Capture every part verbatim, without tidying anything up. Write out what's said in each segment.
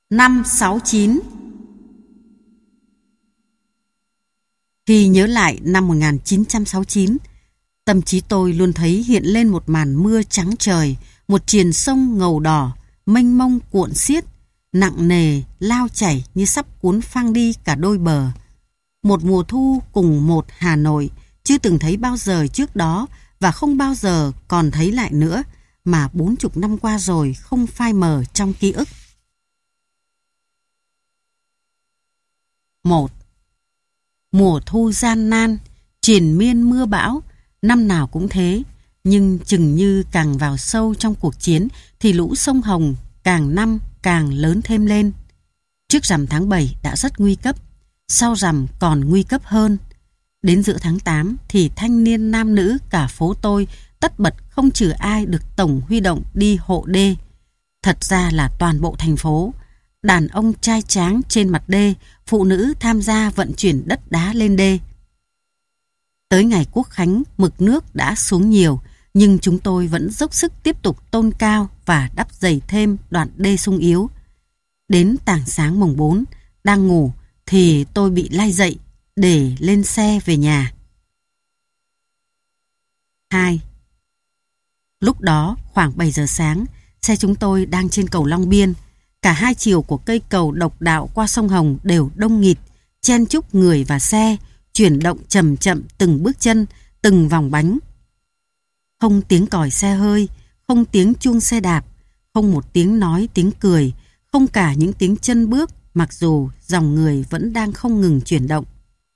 Năm sáu chín. Khi nhớ lại năm một nghìn chín trăm sáu mươi chín, tâm trí tôi luôn thấy hiện lên một màn mưa trắng trời, một triền sông ngầu đỏ, mênh mông cuộn xiết, nặng nề lao chảy như sắp cuốn phăng đi cả đôi bờ. Một mùa thu cùng một Hà Nội chưa từng thấy bao giờ trước đó và không bao giờ còn thấy lại nữa, mà bốn chục năm qua rồi không phai mờ trong ký ức. Một. Mùa thu gian nan, triền miên mưa bão, năm nào cũng thế, nhưng chừng như càng vào sâu trong cuộc chiến thì lũ sông Hồng càng năm càng lớn thêm lên. Trước rằm tháng bảy đã rất nguy cấp, sau rằm còn nguy cấp hơn. Đến giữa tháng tám thì thanh niên nam nữ cả phố tôi tất bật không trừ ai được tổng huy động đi hộ đê. Thật ra là toàn bộ thành phố, đàn ông trai tráng trên mặt đê, phụ nữ tham gia vận chuyển đất đá lên đê. Tới ngày Quốc khánh, mực nước đã xuống nhiều, nhưng chúng tôi vẫn dốc sức tiếp tục tôn cao và đắp dày thêm đoạn đê sung yếu. Đến tảng sáng mùng bốn, đang ngủ thì tôi bị lay dậy để lên xe về nhà. Hai. Lúc đó khoảng bảy giờ sáng, xe chúng tôi đang trên cầu Long Biên. Cả hai chiều của cây cầu độc đạo qua sông Hồng đều đông nghịt, chen chúc người và xe, chuyển động chậm chậm từng bước chân, từng vòng bánh. Không tiếng còi xe hơi, không tiếng chuông xe đạp, không một tiếng nói tiếng cười, không cả những tiếng chân bước, mặc dù dòng người vẫn đang không ngừng chuyển động.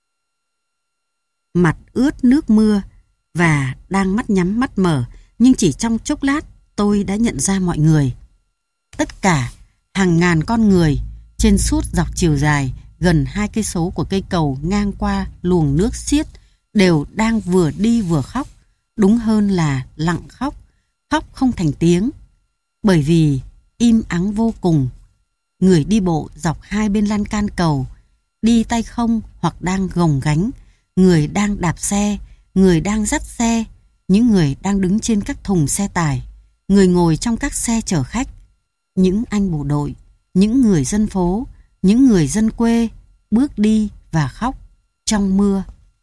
Mặt ướt nước mưa và đang mắt nhắm mắt mở, nhưng chỉ trong chốc lát tôi đã nhận ra mọi người. Tất cả hàng ngàn con người trên suốt dọc chiều dài gần hai cây số của cây cầu ngang qua luồng nước xiết đều đang vừa đi vừa khóc, đúng hơn là lặng khóc, khóc không thành tiếng, bởi vì im ắng vô cùng. Người đi bộ dọc hai bên lan can cầu, đi tay không hoặc đang gồng gánh, người đang đạp xe, người đang dắt xe, những người đang đứng trên các thùng xe tải, người ngồi trong các xe chở khách, những anh bộ đội, những người dân phố, những người dân quê bước đi và khóc trong mưa.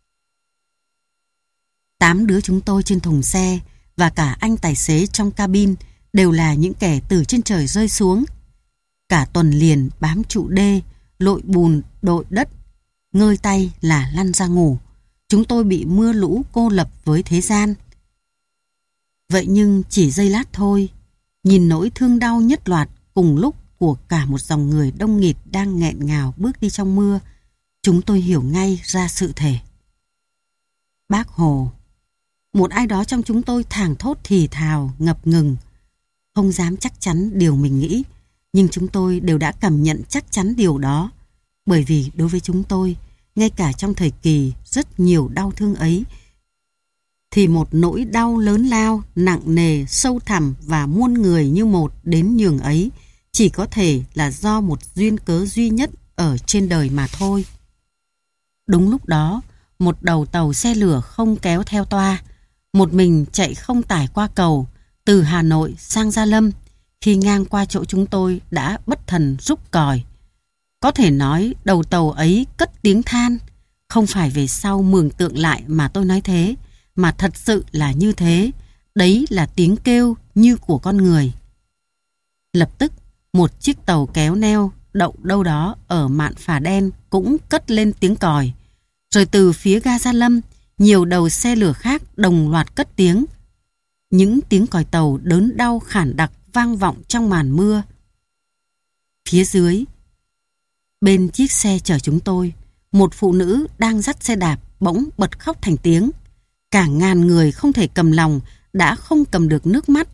Tám đứa chúng tôi trên thùng xe và cả anh tài xế trong cabin đều là những kẻ từ trên trời rơi xuống. Cả tuần liền bám trụ đê, lội bùn, đội đất, ngơi tay là lăn ra ngủ. Chúng tôi bị mưa lũ cô lập với thế gian. Vậy nhưng chỉ giây lát thôi, nhìn nỗi thương đau nhất loạt cùng lúc của cả một dòng người đông nghịt đang nghẹn ngào bước đi trong mưa, chúng tôi hiểu ngay ra sự thể. Bác Hồ. Một ai đó trong chúng tôi thảng thốt thì thào, ngập ngừng. Không dám chắc chắn điều mình nghĩ, nhưng chúng tôi đều đã cảm nhận chắc chắn điều đó. Bởi vì đối với chúng tôi, ngay cả trong thời kỳ rất nhiều đau thương ấy, thì một nỗi đau lớn lao, nặng nề, sâu thẳm và muôn người như một đến nhường ấy chỉ có thể là do một duyên cớ duy nhất ở trên đời mà thôi. Đúng lúc đó, một đầu tàu xe lửa không kéo theo toa, một mình chạy không tải qua cầu, từ Hà Nội sang Gia Lâm, khi ngang qua chỗ chúng tôi đã bất thần rúc còi. Có thể nói đầu tàu ấy cất tiếng than, không phải về sau mường tượng lại mà tôi nói thế, mà thật sự là như thế, đấy là tiếng kêu như của con người. Lập tức, một chiếc tàu kéo neo đậu đâu đó ở mạn phà đen cũng cất lên tiếng còi. Rồi từ phía ga Gia Lâm, nhiều đầu xe lửa khác đồng loạt cất tiếng. Những tiếng còi tàu đớn đau khản đặc vang vọng trong màn mưa. Phía dưới, bên chiếc xe chở chúng tôi, một phụ nữ đang dắt xe đạp bỗng bật khóc thành tiếng. Cả ngàn người không thể cầm lòng, đã không cầm được nước mắt.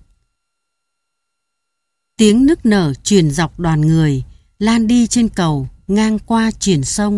Tiếng nức nở truyền dọc đoàn người, lan đi trên cầu, ngang qua triền sông.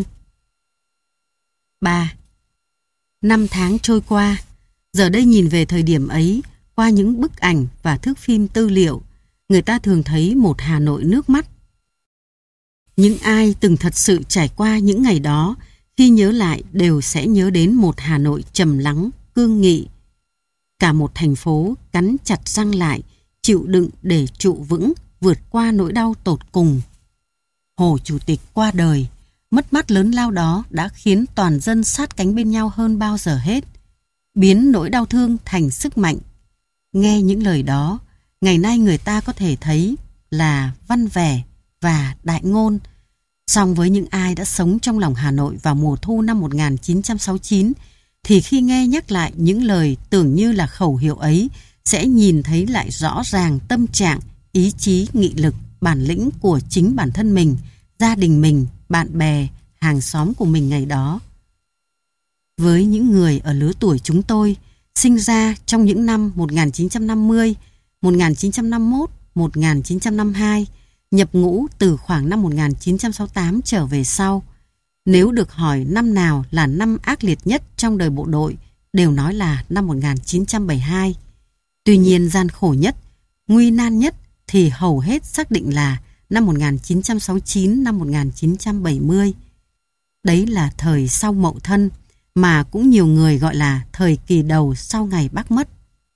Ba. Năm tháng trôi qua, giờ đây nhìn về thời điểm ấy, qua những bức ảnh và thước phim tư liệu, người ta thường thấy một Hà Nội nước mắt. Những ai từng thật sự trải qua những ngày đó, khi nhớ lại đều sẽ nhớ đến một Hà Nội trầm lắng, cương nghị. Cả một thành phố cắn chặt răng lại, chịu đựng để trụ vững, vượt qua nỗi đau tột cùng. Hồ Chủ tịch qua đời, mất mát lớn lao đó đã khiến toàn dân sát cánh bên nhau hơn bao giờ hết, biến nỗi đau thương thành sức mạnh. Nghe những lời đó, ngày nay người ta có thể thấy là văn vẻ và đại ngôn. Song với những ai đã sống trong lòng Hà Nội vào mùa thu năm một nghìn chín trăm sáu mươi chín, thì khi nghe nhắc lại những lời tưởng như là khẩu hiệu ấy, sẽ nhìn thấy lại rõ ràng tâm trạng, ý chí, nghị lực, bản lĩnh của chính bản thân mình, gia đình mình, bạn bè, hàng xóm của mình ngày đó. Với những người ở lứa tuổi chúng tôi, sinh ra trong những năm một nghìn chín trăm năm mươi, một nghìn chín trăm năm mươi mốt, một nghìn chín trăm năm mươi hai, nhập ngũ từ khoảng năm một nghìn chín trăm sáu mươi tám trở về sau, nếu được hỏi năm nào là năm ác liệt nhất trong đời bộ đội, đều nói là năm một nghìn chín trăm bảy mươi hai. Tuy nhiên gian khổ nhất, nguy nan nhất thì hầu hết xác định là năm một nghìn chín trăm sáu mươi chín, năm một nghìn chín trăm bảy mươi. Đấy là thời sau Mậu Thân, mà cũng nhiều người gọi là thời kỳ đầu sau ngày Bác mất.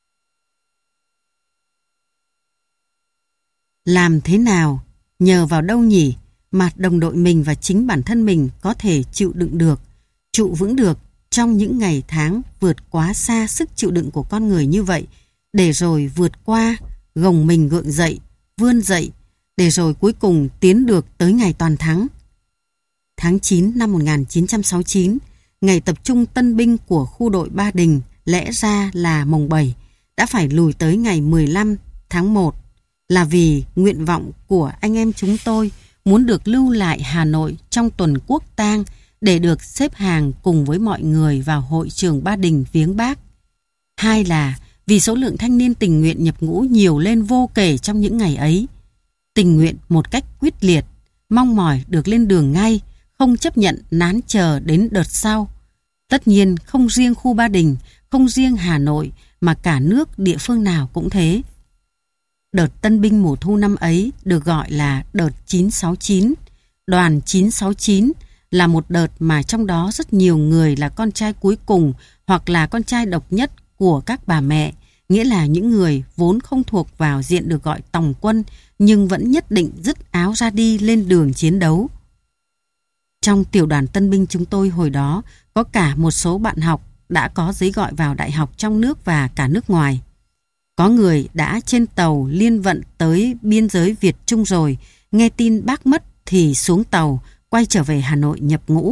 Làm thế nào, nhờ vào đâu nhỉ, mà đồng đội mình và chính bản thân mình có thể chịu đựng được, trụ vững được trong những ngày tháng vượt quá xa sức chịu đựng của con người như vậy, để rồi vượt qua, gồng mình gượng dậy, vươn dậy, để rồi cuối cùng tiến được tới ngày toàn thắng. Tháng chín năm một nghìn chín trăm sáu mươi chín, ngày tập trung tân binh của khu đội Ba Đình lẽ ra là mồng bảy, đã phải lùi tới ngày mười lăm tháng một, là vì nguyện vọng của anh em chúng tôi muốn được lưu lại Hà Nội trong tuần quốc tang để được xếp hàng cùng với mọi người vào hội trường Ba Đình viếng Bác. Hai là vì số lượng thanh niên tình nguyện nhập ngũ nhiều lên vô kể trong những ngày ấy. Tình nguyện một cách quyết liệt, mong mỏi được lên đường ngay, không chấp nhận nán chờ đến đợt sau. Tất nhiên không riêng khu Ba Đình, không riêng Hà Nội, mà cả nước địa phương nào cũng thế. Đợt tân binh mùa thu năm ấy được gọi là đợt chín sáu chín. Đoàn chín sáu chín là một đợt mà trong đó rất nhiều người là con trai cuối cùng hoặc là con trai độc nhất của các bà mẹ, nghĩa là những người vốn không thuộc vào diện được gọi tòng quân nhưng vẫn nhất định dứt áo ra đi lên đường chiến đấu. Trong tiểu đoàn tân binh chúng tôi hồi đó có cả một số bạn học đã có giấy gọi vào đại học trong nước và cả nước ngoài. Có người đã trên tàu liên vận tới biên giới Việt Trung rồi, nghe tin Bác mất thì xuống tàu, quay trở về Hà Nội nhập ngũ.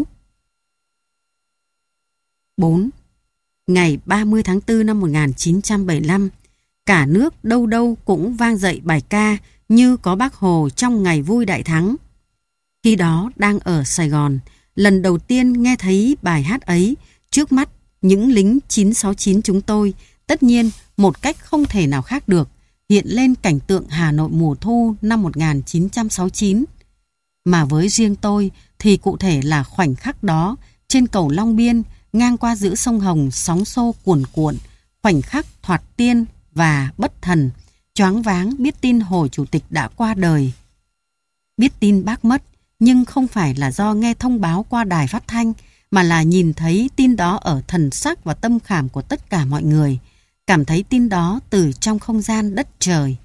bốn. Ngày ba mươi tháng tư năm một nghìn chín trăm bảy mươi lăm, cả nước đâu đâu cũng vang dậy bài ca Như có Bác Hồ trong ngày vui đại thắng. Khi đó đang ở Sài Gòn, lần đầu tiên nghe thấy bài hát ấy, trước mắt những lính chín sáu chín chúng tôi, tất nhiên một cách không thể nào khác được, hiện lên cảnh tượng Hà Nội mùa thu năm một nghìn chín trăm sáu mươi chín. Mà với riêng tôi thì cụ thể là khoảnh khắc đó trên cầu Long Biên ngang qua giữa sông Hồng sóng xô cuồn cuộn, khoảnh khắc thoạt tiên và bất thần, choáng váng biết tin Hồ Chủ tịch đã qua đời. Biết tin Bác mất, nhưng không phải là do nghe thông báo qua đài phát thanh, mà là nhìn thấy tin đó ở thần sắc và tâm khảm của tất cả mọi người, cảm thấy tin đó từ trong không gian đất trời.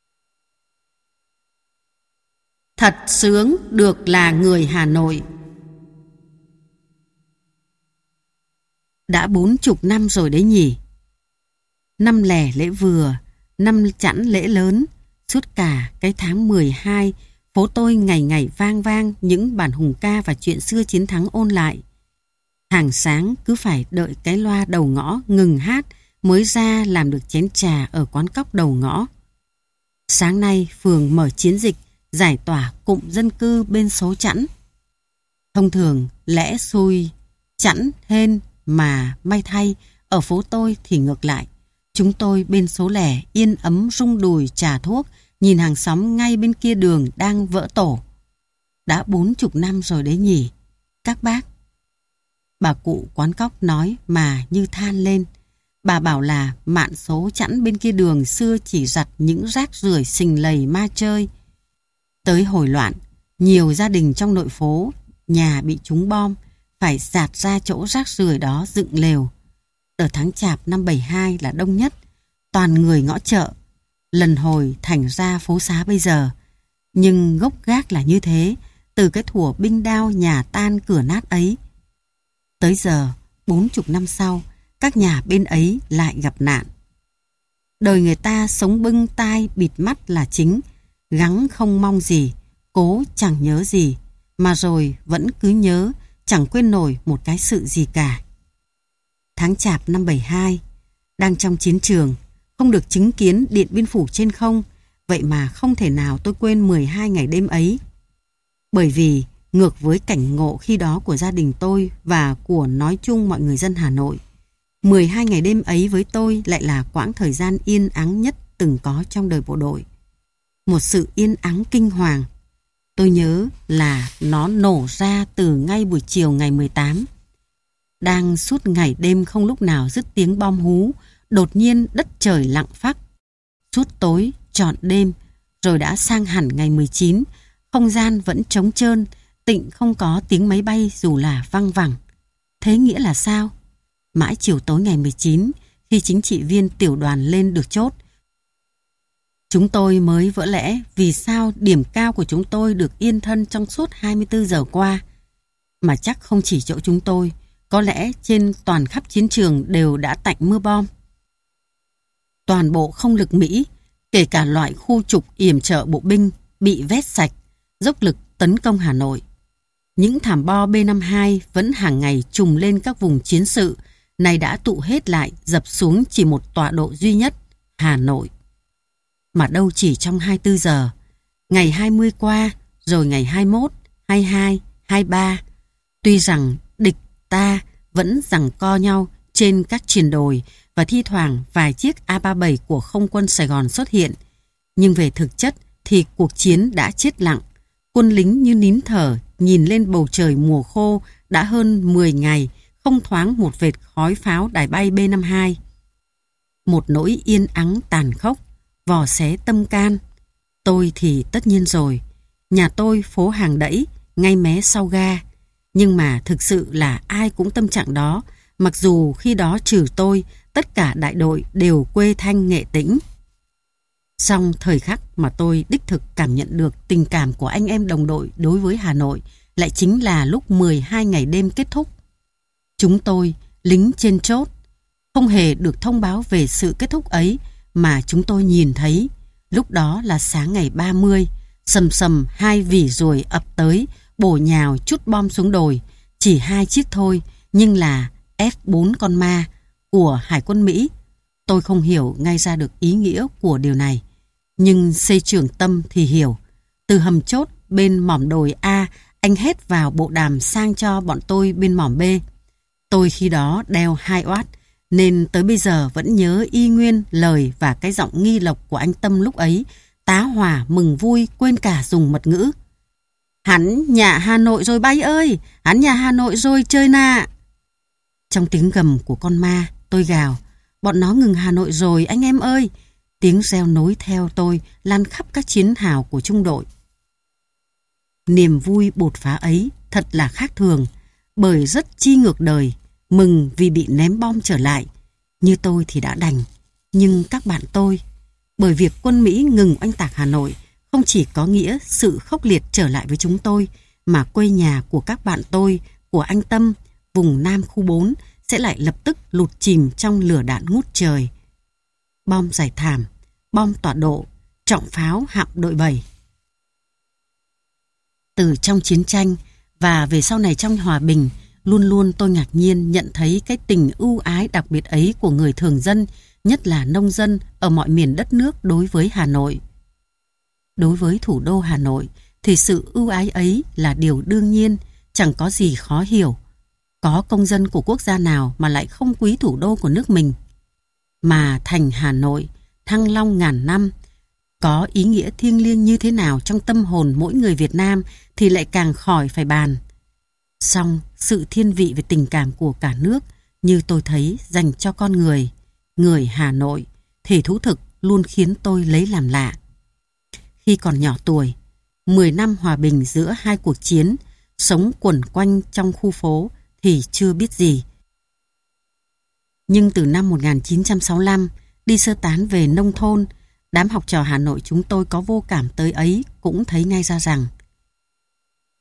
Thật sướng được là người Hà Nội. Đã bốn chục năm rồi đấy nhỉ. Năm lẻ lễ vừa, năm chẵn lễ lớn, suốt cả cái tháng mười hai, phố tôi ngày ngày vang vang những bản hùng ca và chuyện xưa chiến thắng ôn lại. Hàng sáng cứ phải đợi cái loa đầu ngõ ngừng hát mới ra làm được chén trà ở quán cóc đầu ngõ. Sáng nay phường mở chiến dịch giải tỏa cụm dân cư bên số chẵn. Thông thường lẽ xui chẵn hên, mà may thay ở phố tôi thì ngược lại. Chúng tôi bên số lẻ yên ấm rung đùi trà thuốc, nhìn hàng xóm ngay bên kia đường đang vỡ tổ. Đã bốn chục năm rồi đấy nhỉ, các bác. Bà cụ quán cóc nói mà như than lên. Bà bảo là mạn số chẵn bên kia đường xưa chỉ giặt những rác rưởi xình lầy ma chơi. Tới hồi loạn, nhiều gia đình trong nội phố, nhà bị trúng bom, phải dạt ra chỗ rác rưởi đó dựng lều. Ở tháng Chạp năm bảy hai là đông nhất, toàn người ngõ chợ, lần hồi thành ra phố xá bây giờ. Nhưng gốc gác là như thế, từ cái thuở binh đao nhà tan cửa nát ấy. Tới giờ, bốn chục năm sau, các nhà bên ấy lại gặp nạn. Đời người ta sống bưng tai bịt mắt là chính, gắng không mong gì, cố chẳng nhớ gì, mà rồi vẫn cứ nhớ, chẳng quên nổi một cái sự gì cả. Tháng Chạp năm bảy hai, đang trong chiến trường, không được chứng kiến Điện Biên Phủ trên không, vậy mà không thể nào tôi quên mười hai ngày đêm ấy. Bởi vì, ngược với cảnh ngộ khi đó của gia đình tôi và của nói chung mọi người dân Hà Nội, mười hai ngày đêm ấy với tôi lại là quãng thời gian yên ắng nhất từng có trong đời bộ đội. Một sự yên ắng kinh hoàng. Tôi nhớ là nó nổ ra từ ngay buổi chiều ngày mười tám. Đang suốt ngày đêm không lúc nào dứt tiếng bom hú, đột nhiên đất trời lặng phắc. Suốt tối, trọn đêm, rồi đã sang hẳn ngày mười chín, không gian vẫn trống trơn, tịnh không có tiếng máy bay dù là văng vẳng. Thế nghĩa là sao? Mãi chiều tối ngày mười chín, khi chính trị viên tiểu đoàn lên được chốt, chúng tôi mới vỡ lẽ vì sao điểm cao của chúng tôi được yên thân trong suốt hai mươi tư giờ qua. Mà chắc không chỉ chỗ chúng tôi, có lẽ trên toàn khắp chiến trường đều đã tạnh mưa bom. Toàn bộ không lực Mỹ, kể cả loại khu trục yểm trợ bộ binh, bị vét sạch, dốc lực tấn công Hà Nội. Những thảm bo B năm mươi hai vẫn hàng ngày trùng lên các vùng chiến sự, này đã tụ hết lại dập xuống chỉ một tọa độ duy nhất, Hà Nội. Mà đâu chỉ trong hai mươi tư giờ, ngày hai mươi qua, rồi ngày hai mươi mốt, hai mươi hai, hai mươi ba, tuy rằng địch ta vẫn giằng co nhau trên các triền đồi và thi thoảng vài chiếc A ba mươi bảy của không quân Sài Gòn xuất hiện, nhưng về thực chất thì cuộc chiến đã chết lặng. Quân lính như nín thở nhìn lên bầu trời mùa khô đã hơn mười ngày, không thoáng một vệt khói pháo đài bay B năm mươi hai. Một nỗi yên ắng tàn khốc, vò xé tâm can. Tôi thì tất nhiên rồi, nhà tôi phố Hàng Đẫy, ngay mé sau ga. Nhưng mà thực sự là ai cũng tâm trạng đó, mặc dù khi đó trừ tôi, tất cả đại đội đều quê thanh nghệ tĩnh. Song thời khắc mà tôi đích thực cảm nhận được tình cảm của anh em đồng đội đối với Hà Nội lại chính là lúc mười hai ngày đêm kết thúc. Chúng tôi, lính trên chốt, không hề được thông báo về sự kết thúc ấy mà chúng tôi nhìn thấy. Lúc đó là sáng ngày ba mươi, sầm sầm hai vỉ ruồi ập tới, bổ nhào chút bom xuống đồi. Chỉ hai chiếc thôi, nhưng là F bốn con ma của Hải quân Mỹ. Tôi không hiểu ngay ra được ý nghĩa của điều này. Nhưng xây trưởng Tâm thì hiểu. Từ hầm chốt bên mỏm đồi A, anh hét vào bộ đàm sang cho bọn tôi bên mỏm B. Tôi khi đó đeo hai oát, nên tới bây giờ vẫn nhớ y nguyên lời và cái giọng nghi lộc của anh Tâm lúc ấy, tá hỏa mừng vui quên cả dùng mật ngữ. Hắn nhà Hà Nội rồi bay ơi, hắn nhà Hà Nội rồi chơi nạ. Trong tiếng gầm của con ma, tôi gào, bọn nó ngừng Hà Nội rồi anh em ơi. Tiếng reo nối theo tôi lan khắp các chiến hào của trung đội. Niềm vui bột phá ấy thật là khác thường, bởi rất chi ngược đời, mừng vì bị ném bom trở lại. Như tôi thì đã đành, nhưng các bạn tôi, bởi việc quân Mỹ ngừng oanh tạc Hà Nội, không chỉ có nghĩa sự khốc liệt trở lại với chúng tôi, mà quê nhà của các bạn tôi, của anh Tâm, vùng Nam khu bốn, sẽ lại lập tức lụt chìm trong lửa đạn ngút trời. Bom giải thảm, bom tọa độ, trọng pháo hạm đội bảy. Từ trong chiến tranh và về sau này trong hòa bình, luôn luôn tôi ngạc nhiên nhận thấy cái tình ưu ái đặc biệt ấy của người thường dân, nhất là nông dân ở mọi miền đất nước đối với Hà Nội. Đối với thủ đô Hà Nội thì sự ưu ái ấy là điều đương nhiên, chẳng có gì khó hiểu. Có công dân của quốc gia nào mà lại không quý thủ đô của nước mình. Mà thành Hà Nội, thăng long ngàn năm, có ý nghĩa thiêng liêng như thế nào trong tâm hồn mỗi người Việt Nam thì lại càng khỏi phải bàn. Song sự thiên vị về tình cảm của cả nước như tôi thấy dành cho con người, người Hà Nội, thì thú thực luôn khiến tôi lấy làm lạ. Khi còn nhỏ tuổi, mười năm hòa bình giữa hai cuộc chiến, sống quẩn quanh trong khu phố thì chưa biết gì. Nhưng từ năm một nghìn chín trăm sáu mươi lăm, đi sơ tán về nông thôn, đám học trò Hà Nội chúng tôi có vô cảm tới ấy cũng thấy ngay ra rằng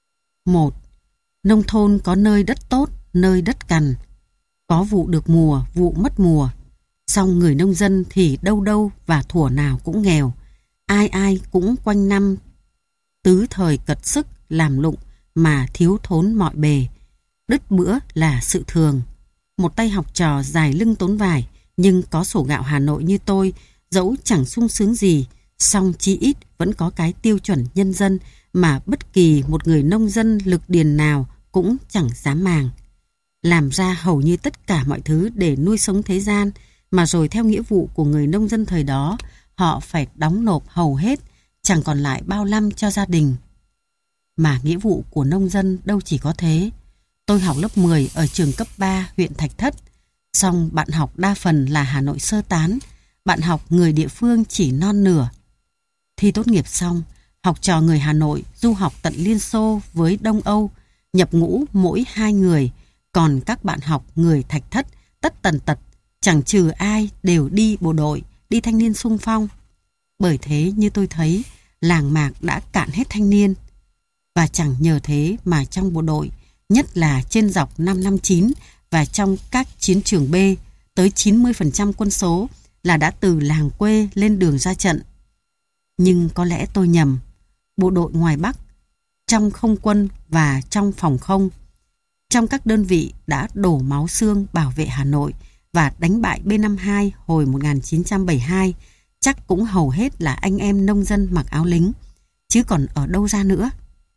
Một, nông thôn có nơi đất tốt, nơi đất cằn. Có vụ được mùa, vụ mất mùa. Song người nông dân thì đâu đâu và thuở nào cũng nghèo. Ai ai cũng quanh năm tứ thời cật sức làm lụng mà thiếu thốn mọi bề. Đứt bữa là sự thường. Một tay học trò dài lưng tốn vải nhưng có sổ gạo Hà Nội như tôi, dẫu chẳng sung sướng gì, song chí ít vẫn có cái tiêu chuẩn nhân dân mà bất kỳ một người nông dân lực điền nào cũng chẳng dám màng. Làm ra hầu như tất cả mọi thứ để nuôi sống thế gian, mà rồi theo nghĩa vụ của người nông dân thời đó, họ phải đóng nộp hầu hết, chẳng còn lại bao năm cho gia đình. Mà nghĩa vụ của nông dân đâu chỉ có thế. Tôi học lớp mười ở trường cấp ba huyện Thạch Thất, song bạn học đa phần là Hà Nội sơ tán, bạn học người địa phương chỉ non nửa. Thi tốt nghiệp xong, học trò người Hà Nội du học tận Liên Xô với Đông Âu, nhập ngũ mỗi hai người, còn các bạn học người Thạch Thất tất tần tật, chẳng trừ ai đều đi bộ đội, đi thanh niên xung phong. Bởi thế như tôi thấy, làng mạc đã cạn hết thanh niên. Và chẳng nhờ thế mà trong bộ đội, nhất là trên dọc năm năm chín và trong các chiến trường B, tới chín mươi phần trăm quân số là đã từ làng quê lên đường ra trận. Nhưng có lẽ tôi nhầm. Bộ đội ngoài Bắc, trong không quân và trong phòng không, trong các đơn vị đã đổ máu xương bảo vệ Hà Nội và đánh bại B năm mươi hai hồi một nghìn chín trăm bảy mươi hai, chắc cũng hầu hết là anh em nông dân mặc áo lính, chứ còn ở đâu ra nữa.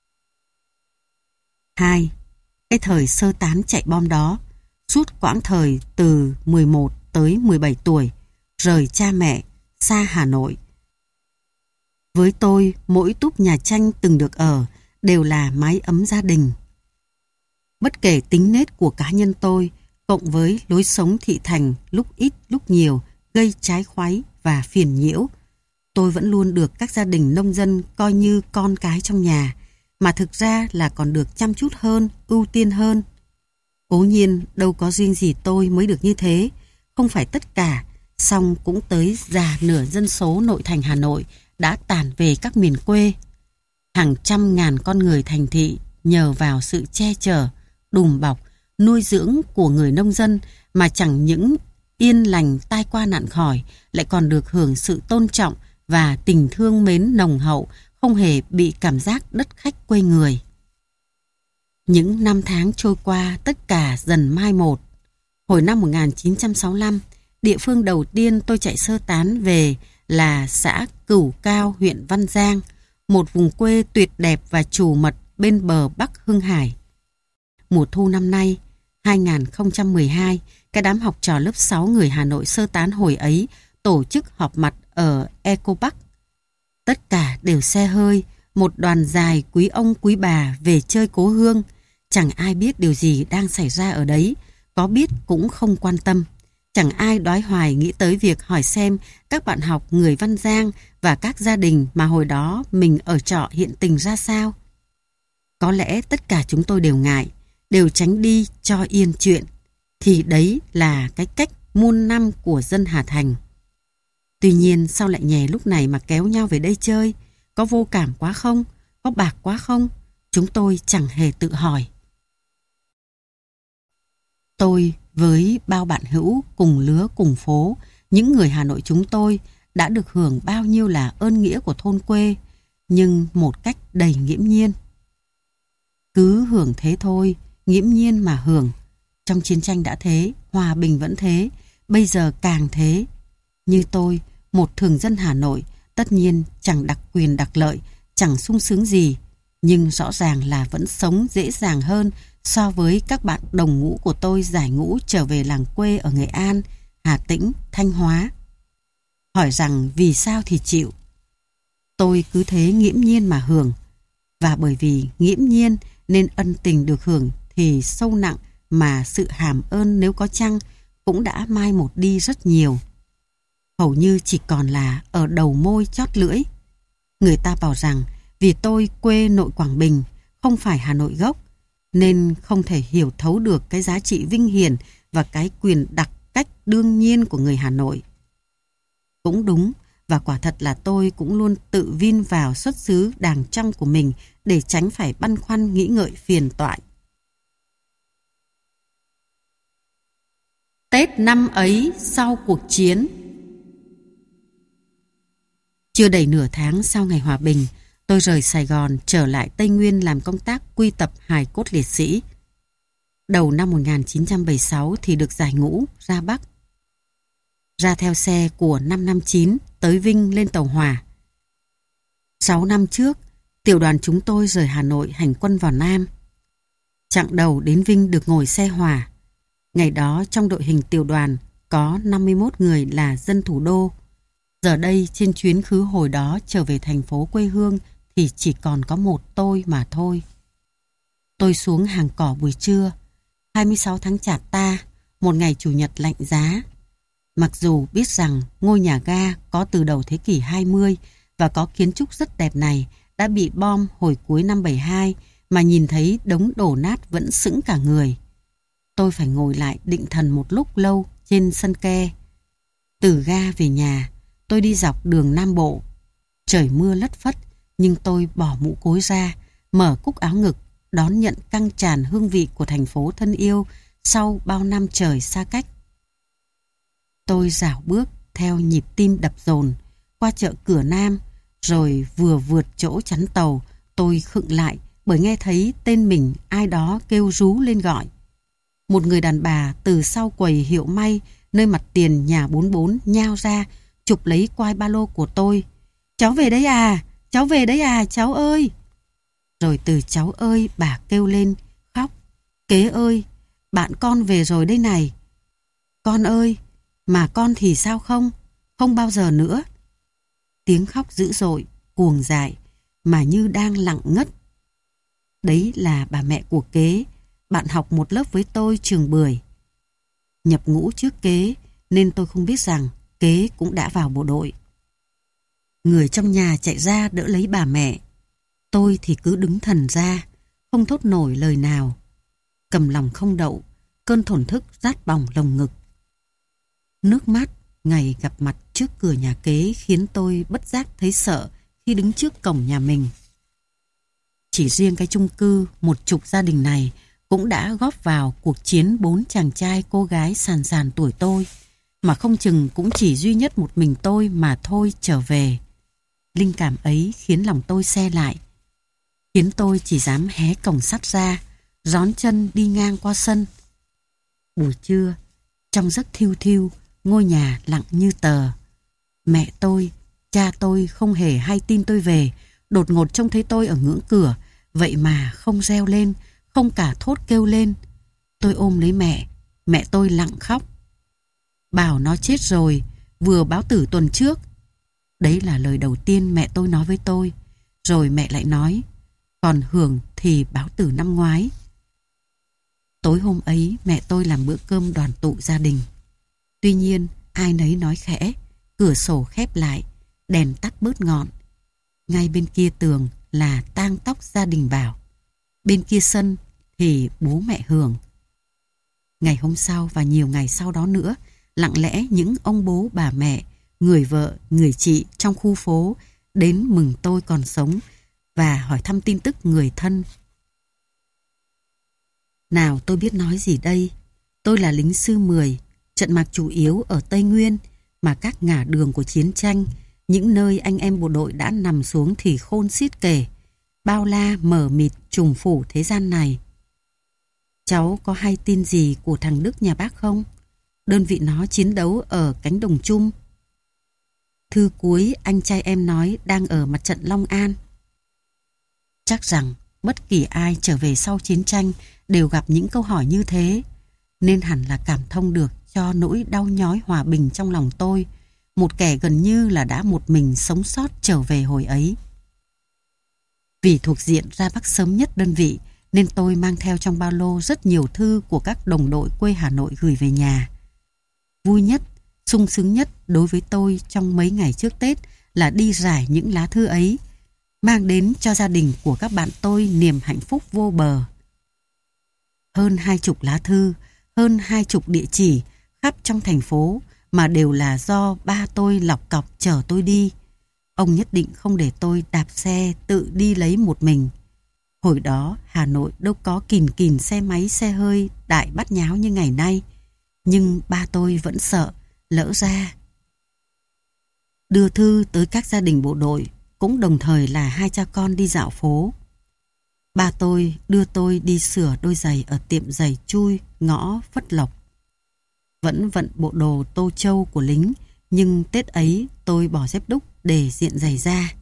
Hai, cái thời sơ tán chạy bom đó, suốt quãng thời từ mười một tới mười bảy tuổi, rời cha mẹ, xa Hà Nội. Với tôi, mỗi túp nhà tranh từng được ở đều là mái ấm gia đình. Bất kể tính nết của cá nhân tôi, cộng với lối sống thị thành lúc ít lúc nhiều gây trái khoái và phiền nhiễu, tôi vẫn luôn được các gia đình nông dân coi như con cái trong nhà, mà thực ra là còn được chăm chút hơn, ưu tiên hơn. Cố nhiên đâu có riêng gì tôi mới được như thế, không phải tất cả, song cũng tới già nửa dân số nội thành Hà Nội đã tản về các miền quê. Hàng trăm ngàn con người thành thị nhờ vào sự che chở, đùm bọc, nuôi dưỡng của người nông dân mà chẳng những yên lành tai qua nạn khỏi, lại còn được hưởng sự tôn trọng và tình thương mến nồng hậu, không hề bị cảm giác đất khách quê người. Những năm tháng trôi qua, tất cả dần mai một. Hồi năm một nghìn chín trăm sáu mươi lăm, địa phương đầu tiên tôi chạy sơ tán về là xã Cửu Cao, huyện Văn Giang, một vùng quê tuyệt đẹp và trù mật bên bờ Bắc Hưng Hải. Mùa thu năm nay, hai nghìn không trăm mười hai, cái đám học trò lớp sáu người Hà Nội sơ tán hồi ấy tổ chức họp mặt ở Eco Park. Tất cả đều xe hơi, một đoàn dài quý ông quý bà về chơi cố hương. Chẳng ai biết điều gì đang xảy ra ở đấy, có biết cũng không quan tâm. Chẳng ai đoái hoài nghĩ tới việc hỏi xem các bạn học người Văn Giang và các gia đình mà hồi đó mình ở trọ hiện tình ra sao. Có lẽ tất cả chúng tôi đều ngại, đều tránh đi cho yên chuyện. Thì đấy là cái cách muôn năm của dân Hà Thành. Tuy nhiên sao lại nhè lúc này mà kéo nhau về đây chơi? Có vô cảm quá không? Có bạc quá không? Chúng tôi chẳng hề tự hỏi. Tôi với bao bạn hữu cùng lứa cùng phố, những người Hà Nội chúng tôi đã được hưởng bao nhiêu là ơn nghĩa của thôn quê, nhưng một cách đầy nghiễm nhiên. Cứ hưởng thế thôi, nghiễm nhiên mà hưởng. Trong chiến tranh đã thế, hòa bình vẫn thế, bây giờ càng thế. Như tôi, một thường dân Hà Nội, tất nhiên chẳng đặc quyền đặc lợi, chẳng sung sướng gì, nhưng rõ ràng là vẫn sống dễ dàng hơn so với các bạn đồng ngũ của tôi giải ngũ trở về làng quê ở Nghệ An, Hà Tĩnh, Thanh Hóa. Hỏi rằng vì sao thì chịu. Tôi cứ thế nghiễm nhiên mà hưởng, và bởi vì nghiễm nhiên nên ân tình được hưởng thì sâu nặng, mà sự hàm ơn nếu có chăng cũng đã mai một đi rất nhiều. Hầu như chỉ còn là ở đầu môi chót lưỡi. Người ta bảo rằng vì tôi quê nội Quảng Bình, không phải Hà Nội gốc, nên không thể hiểu thấu được cái giá trị vinh hiển và cái quyền đặc cách đương nhiên của người Hà Nội. Cũng đúng, và và quả thật là tôi cũng luôn tự vin vào xuất xứ đàng trong của mình để tránh phải băn khoăn nghĩ ngợi phiền toại. Tết năm ấy sau cuộc chiến. Chưa đầy nửa tháng sau ngày hòa bình, tôi rời Sài Gòn trở lại Tây Nguyên làm công tác quy tập hài cốt liệt sĩ. Đầu năm một nghìn chín trăm bảy mươi sáu thì được giải ngũ ra Bắc. Ra theo xe của năm năm chín tới Vinh lên tàu hỏa. Sáu năm trước, tiểu đoàn chúng tôi rời Hà Nội hành quân vào Nam. Chặng đầu đến Vinh được ngồi xe hỏa. Ngày đó trong đội hình tiểu đoàn có năm mươi mốt người là dân thủ đô. Giờ đây trên chuyến khứ hồi đó trở về thành phố quê hương thì chỉ còn có một tôi mà thôi. Tôi xuống hàng cỏ buổi trưa, hai mươi sáu tháng Chạp Ta, một ngày chủ nhật lạnh giá. Mặc dù biết rằng ngôi nhà ga có từ đầu thế kỷ hai mươi và có kiến trúc rất đẹp này đã bị bom hồi cuối năm bảy hai mà nhìn thấy đống đổ nát vẫn sững cả người. Tôi phải ngồi lại định thần một lúc lâu trên sân ke. Từ ga về nhà, tôi đi dọc đường Nam Bộ. Trời mưa lất phất, nhưng tôi bỏ mũ cối ra, mở cúc áo ngực, đón nhận căng tràn hương vị của thành phố thân yêu sau bao năm trời xa cách. Tôi dạo bước theo nhịp tim đập dồn qua chợ Cửa Nam, rồi vừa vượt chỗ chắn tàu, tôi khựng lại bởi nghe thấy tên mình ai đó kêu rú lên gọi. Một người đàn bà từ sau quầy hiệu may nơi mặt tiền nhà bốn bốn nhao ra, chụp lấy quai ba lô của tôi. Cháu về đấy à, cháu về đấy à, cháu ơi. Rồi từ cháu ơi bà kêu lên, khóc. Kế ơi, bạn con về rồi đây này. Con ơi, mà con thì sao không? Không bao giờ nữa. Tiếng khóc dữ dội, cuồng dại, mà như đang lặng ngất. Đấy là bà mẹ của Kế, bạn học một lớp với tôi trường Bưởi. Nhập ngũ trước Kế, nên tôi không biết rằng Kế cũng đã vào bộ đội. Người trong nhà chạy ra đỡ lấy bà mẹ. Tôi thì cứ đứng thần ra, không thốt nổi lời nào. Cầm lòng không đậu, cơn thổn thức rát bỏng lồng ngực. Nước mắt ngày gặp mặt trước cửa nhà Kế khiến tôi bất giác thấy sợ khi đứng trước cổng nhà mình. Chỉ riêng cái chung cư một chục gia đình này cũng đã góp vào cuộc chiến bốn chàng trai cô gái sàn sàn tuổi tôi, mà không chừng cũng chỉ duy nhất một mình tôi mà thôi trở về. Linh cảm ấy khiến lòng tôi se lại, khiến tôi chỉ dám hé cổng sắt ra, rón chân đi ngang qua sân. Buổi trưa, trong giấc thiêu thiêu, ngôi nhà lặng như tờ. Mẹ tôi, cha tôi không hề hay tin tôi về, đột ngột trông thấy tôi ở ngưỡng cửa, vậy mà không reo lên, không cả thốt kêu lên. Tôi ôm lấy mẹ, mẹ tôi lặng khóc. Bảo nó chết rồi, vừa báo tử tuần trước. Đấy là lời đầu tiên mẹ tôi nói với tôi. Rồi mẹ lại nói, còn Hường thì báo tử năm ngoái. Tối hôm ấy mẹ tôi làm bữa cơm đoàn tụ gia đình. Tuy nhiên ai nấy nói khẽ, cửa sổ khép lại, đèn tắt bớt ngọn. Ngay bên kia tường là tang tóc gia đình Bảo. Bên kia sân thì bố mẹ Hường. Ngày hôm sau và nhiều ngày sau đó nữa, lặng lẽ những ông bố bà mẹ, người vợ, người chị trong khu phố đến mừng tôi còn sống và hỏi thăm tin tức người thân. Nào tôi biết nói gì đây? Tôi là lính sư mười, trận mạc chủ yếu ở Tây Nguyên, mà các ngả đường của chiến tranh, những nơi anh em bộ đội đã nằm xuống thì khôn xiết kể, bao la mờ mịt trùng phủ thế gian này. Cháu có hay tin gì của thằng Đức nhà bác không? Đơn vị nó chiến đấu ở cánh đồng chung. Thư cuối anh trai em nói đang ở mặt trận Long An. Chắc rằng bất kỳ ai trở về sau chiến tranh đều gặp những câu hỏi như thế, nên hẳn là cảm thông được cho nỗi đau nhói hòa bình trong lòng tôi, một kẻ gần như là đã một mình sống sót trở về hồi ấy. Vì thuộc diện ra Bắc sớm nhất đơn vị, nên tôi mang theo trong ba lô rất nhiều thư của các đồng đội quê Hà Nội gửi về nhà. Vui nhất, sung sướng nhất đối với tôi trong mấy ngày trước Tết là đi rải những lá thư ấy, mang đến cho gia đình của các bạn tôi niềm hạnh phúc vô bờ. Hơn hai chục lá thư, hơn hai chục địa chỉ khắp trong thành phố mà đều là do ba tôi lọc cọc chở tôi đi. Ông nhất định không để tôi đạp xe tự đi lấy một mình. Hồi đó Hà Nội đâu có kìn kìn xe máy xe hơi đại bát nháo như ngày nay. Nhưng ba tôi vẫn sợ, lỡ ra. Đưa thư tới các gia đình bộ đội, cũng đồng thời là hai cha con đi dạo phố. Ba tôi đưa tôi đi sửa đôi giày ở tiệm giày chui ngõ Phất Lộc. Vẫn vận bộ đồ tô châu của lính, nhưng Tết ấy tôi bỏ dép đúc để diện giày ra.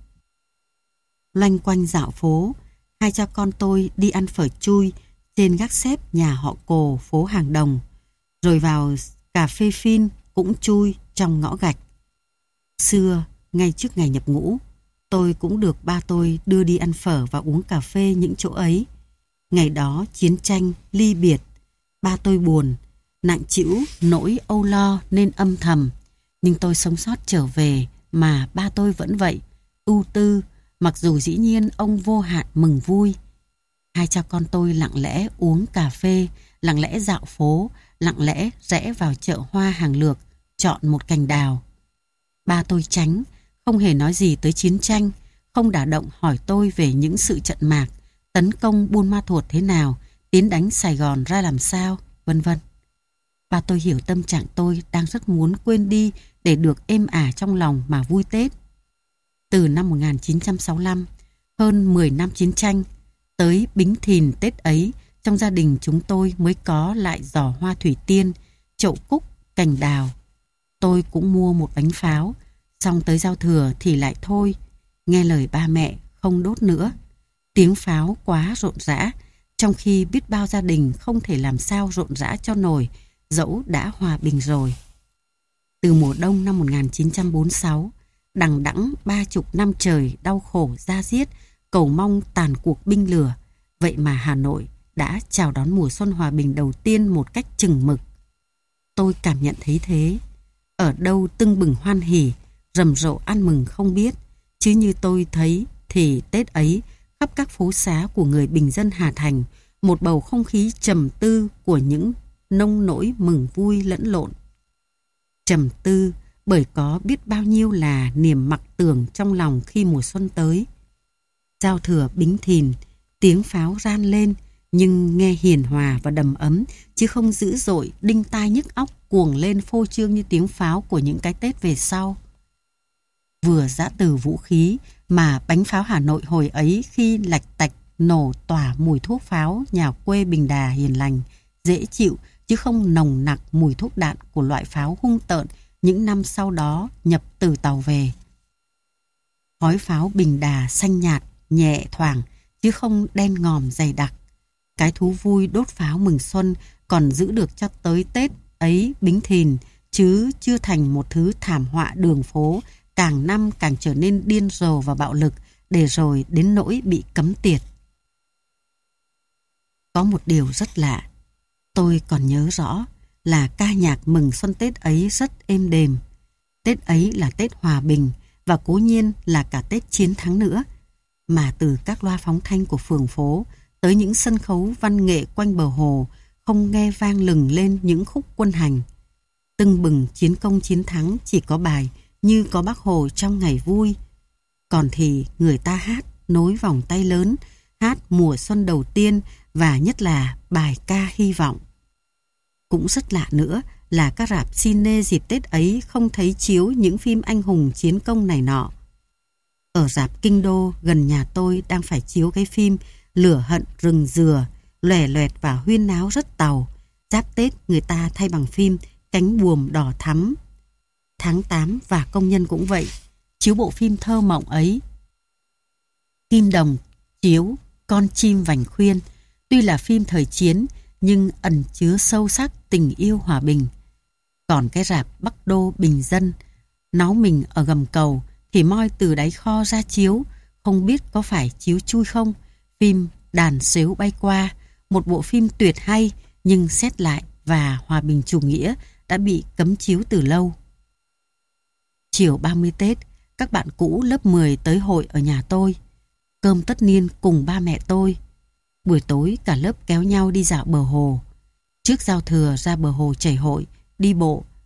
Loanh quanh dạo phố, hai cha con tôi đi ăn phở chui trên gác xếp nhà họ Cồ phố Hàng Đồng, rồi vào cà phê Phin cũng chui trong ngõ gạch. Xưa, ngay trước ngày nhập ngũ, tôi cũng được ba tôi đưa đi ăn phở và uống cà phê những chỗ ấy. Ngày đó chiến tranh, ly biệt, ba tôi buồn, nặng trĩu nỗi âu lo nên âm thầm. Nhưng tôi sống sót trở về mà ba tôi vẫn vậy, ưu tư, mặc dù dĩ nhiên ông vô hạn mừng vui. Hai cha con tôi lặng lẽ uống cà phê, lặng lẽ dạo phố, lặng lẽ rẽ vào chợ hoa Hàng Lược, chọn một cành đào. Ba tôi tránh, không hề nói gì tới chiến tranh, không đả động hỏi tôi về những sự trận mạc, tấn công Buôn Ma Thuột thế nào, tiến đánh Sài Gòn ra làm sao, vân vân. Ba tôi hiểu tâm trạng tôi đang rất muốn quên đi để được êm ả trong lòng mà vui Tết. Từ năm một nghìn chín trăm sáu mươi lăm, hơn mười năm chiến tranh, tới Bính Thìn Tết ấy, trong gia đình chúng tôi mới có lại giỏ hoa thủy tiên, chậu cúc, cành đào. Tôi cũng mua một bánh pháo, xong tới giao thừa thì lại thôi, nghe lời ba mẹ không đốt nữa. Tiếng pháo quá rộn rã, trong khi biết bao gia đình không thể làm sao rộn rã cho nổi, dẫu đã hòa bình rồi. Từ mùa đông năm một nghìn chín trăm bốn mươi sáu, đằng đẵng ba chục năm trời đau khổ da diết, cầu mong tàn cuộc binh lửa, vậy mà Hà Nội đã chào đón mùa xuân hòa bình đầu tiên một cách chừng mực. Tôi cảm nhận thấy thế. Ở đâu tưng bừng hoan hỉ, rầm rộ ăn mừng không biết, chứ như tôi thấy thì Tết ấy khắp các phố xá của người bình dân Hà Thành, một bầu không khí trầm tư của những nông nỗi mừng vui lẫn lộn. Trầm tư bởi có biết bao nhiêu là niềm mặc tưởng trong lòng khi mùa xuân tới. Giao thừa Bính Thìn, tiếng pháo ran lên nhưng nghe hiền hòa và đầm ấm, chứ không dữ dội đinh tai nhức óc cuồng lên phô trương như tiếng pháo của những cái Tết về sau. Vừa giã từ vũ khí mà bánh pháo Hà Nội hồi ấy khi lạch tạch nổ tỏa mùi thuốc pháo nhà quê Bình Đà hiền lành, dễ chịu, chứ không nồng nặc mùi thuốc đạn của loại pháo hung tợn những năm sau đó nhập từ tàu về. Khói pháo Bình Đà xanh nhạt, nhẹ thoảng, chứ không đen ngòm dày đặc. Cái thú vui đốt pháo mừng xuân còn giữ được cho tới Tết ấy Bính Thìn, chứ chưa thành một thứ thảm họa đường phố càng năm càng trở nên điên rồ và bạo lực, để rồi đến nỗi bị cấm tiệt. Có một điều rất lạ, tôi còn nhớ rõ là ca nhạc mừng xuân Tết ấy rất êm đềm. Tết ấy là Tết hòa bình và cố nhiên là cả Tết chiến thắng nữa. Mà từ các loa phóng thanh của phường phố tới những sân khấu văn nghệ quanh bờ hồ không nghe vang lừng lên những khúc quân hành. Tưng bừng chiến công chiến thắng chỉ có bài Như có Bác Hồ trong ngày vui. Còn thì người ta hát nối vòng tay lớn, hát mùa xuân đầu tiên và nhất là bài ca hy vọng. Cũng rất lạ nữa là các rạp cine dịp Tết ấy không thấy chiếu những phim anh hùng chiến công này nọ. Ở rạp Kinh Đô gần nhà tôi đang phải chiếu cái phim Lửa hận rừng dừa, lòe loẹt và huyên náo rất tàu. Giáp Tết người ta thay bằng phim Cánh buồm đỏ thắm. Tháng tám và Công nhân cũng vậy, chiếu bộ phim thơ mộng ấy. Kim Đồng chiếu Con chim vành khuyên, tuy là phim thời chiến nhưng ẩn chứa sâu sắc tình yêu hòa bình. Còn cái rạp Bắc Đô bình dân, náu mình ở gầm cầu thì moi từ đáy kho ra chiếu, không biết có phải chiếu chui không. Phim Đàn Sếu Bay Qua, một bộ phim tuyệt hay nhưng xét lại và hòa bình chủ nghĩa đã bị cấm chiếu từ lâu. Chiều ba mươi Tết, các bạn cũ lớp mười tới hội ở nhà tôi. Cơm tất niên cùng ba mẹ tôi. Buổi tối cả lớp kéo nhau đi dạo bờ hồ. Trước giao thừa ra bờ hồ chảy hội, đi bộ.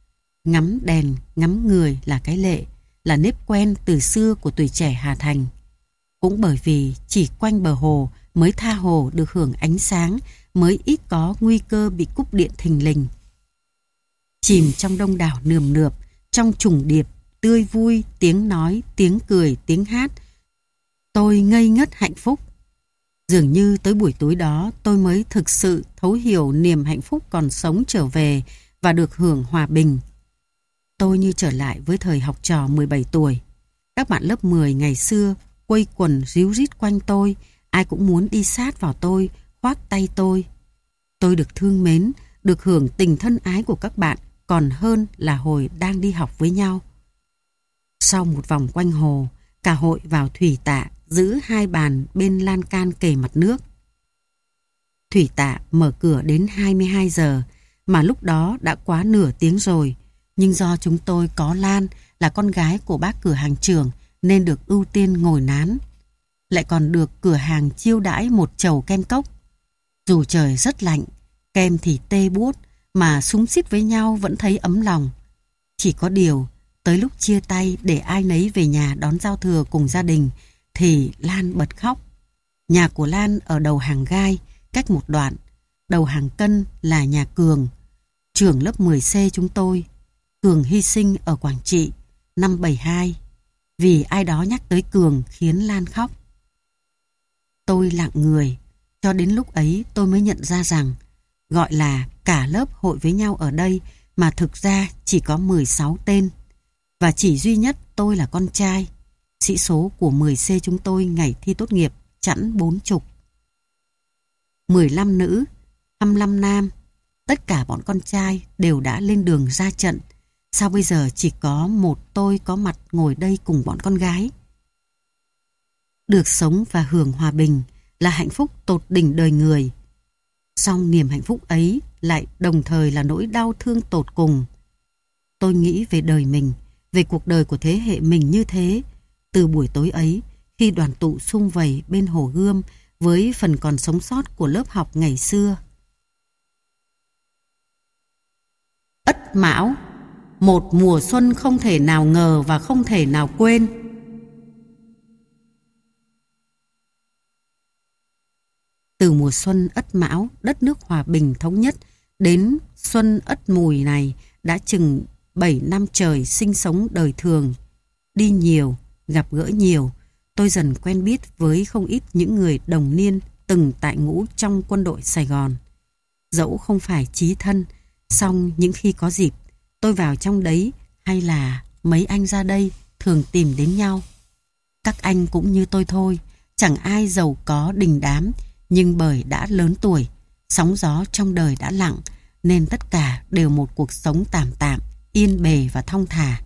Ngắm đèn, ngắm người là cái lệ, là nếp quen từ xưa của tuổi trẻ Hà Thành. Cũng bởi vì chỉ quanh bờ hồ mới tha hồ được hưởng ánh sáng, mới ít có nguy cơ bị cúp điện thình lình. Chìm trong đông đảo nườm nượp, trong trùng điệp, tươi vui, tiếng nói, tiếng cười, tiếng hát, tôi ngây ngất hạnh phúc. Dường như tới buổi tối đó tôi mới thực sự thấu hiểu niềm hạnh phúc còn sống trở về và được hưởng hòa bình. Tôi như trở lại với thời học trò mười bảy tuổi. Các bạn lớp mười ngày xưa quây quần ríu rít quanh tôi, ai cũng muốn đi sát vào tôi, khoác tay tôi. Tôi được thương mến, được hưởng tình thân ái của các bạn còn hơn là hồi đang đi học với nhau. Sau một vòng quanh hồ, cả hội vào thủy tạ giữ hai bàn bên lan can kề mặt nước. Thủy tạ mở cửa đến hai mươi hai giờ, mà lúc đó đã quá nửa tiếng rồi. Nhưng do chúng tôi có Lan là con gái của bác cửa hàng trưởng nên được ưu tiên ngồi nán. Lại còn được cửa hàng chiêu đãi một chầu kem cốc. Dù trời rất lạnh, kem thì tê buốt, mà xúm xít với nhau vẫn thấy ấm lòng. Chỉ có điều, tới lúc chia tay để ai nấy về nhà đón giao thừa cùng gia đình, thì Lan bật khóc. Nhà của Lan ở đầu hàng gai, cách một đoạn. Đầu hàng cân là nhà Cường, trưởng lớp mười C chúng tôi. Cường hy sinh ở Quảng Trị năm bảy hai. Vì ai đó nhắc tới Cường khiến Lan khóc. Tôi lặng người, cho đến lúc ấy tôi mới nhận ra rằng gọi là cả lớp hội với nhau ở đây mà thực ra chỉ có mười sáu tên. Và chỉ duy nhất tôi là con trai. Sĩ số của mười C chúng tôi ngày thi tốt nghiệp chẵn bốn chục. mười lăm nữ, hai mươi lăm nam. Tất cả bọn con trai đều đã lên đường ra trận. Sao bây giờ chỉ có một tôi có mặt ngồi đây cùng bọn con gái? Được sống và hưởng hòa bình là hạnh phúc tột đỉnh đời người. Song niềm hạnh phúc ấy lại đồng thời là nỗi đau thương tột cùng. Tôi nghĩ về đời mình, về cuộc đời của thế hệ mình như thế. Từ buổi tối ấy, khi đoàn tụ sum vầy bên hồ Gươm với phần còn sống sót của lớp học ngày xưa. Ất Mão, một mùa xuân không thể nào ngờ và không thể nào quên. Từ mùa xuân Ất Mão, đất nước hòa bình thống nhất, đến xuân Ất Mùi này đã chừng bảy năm trời sinh sống đời thường. Đi nhiều, gặp gỡ nhiều, tôi dần quen biết với không ít những người đồng niên từng tại ngũ trong quân đội Sài Gòn. Dẫu không phải chí thân, song những khi có dịp, tôi vào trong đấy hay là mấy anh ra đây thường tìm đến nhau. Các anh cũng như tôi thôi, chẳng ai giàu có đình đám, nhưng bởi đã lớn tuổi, sóng gió trong đời đã lặng, nên tất cả đều một cuộc sống tạm tạm, yên bề và thong thả.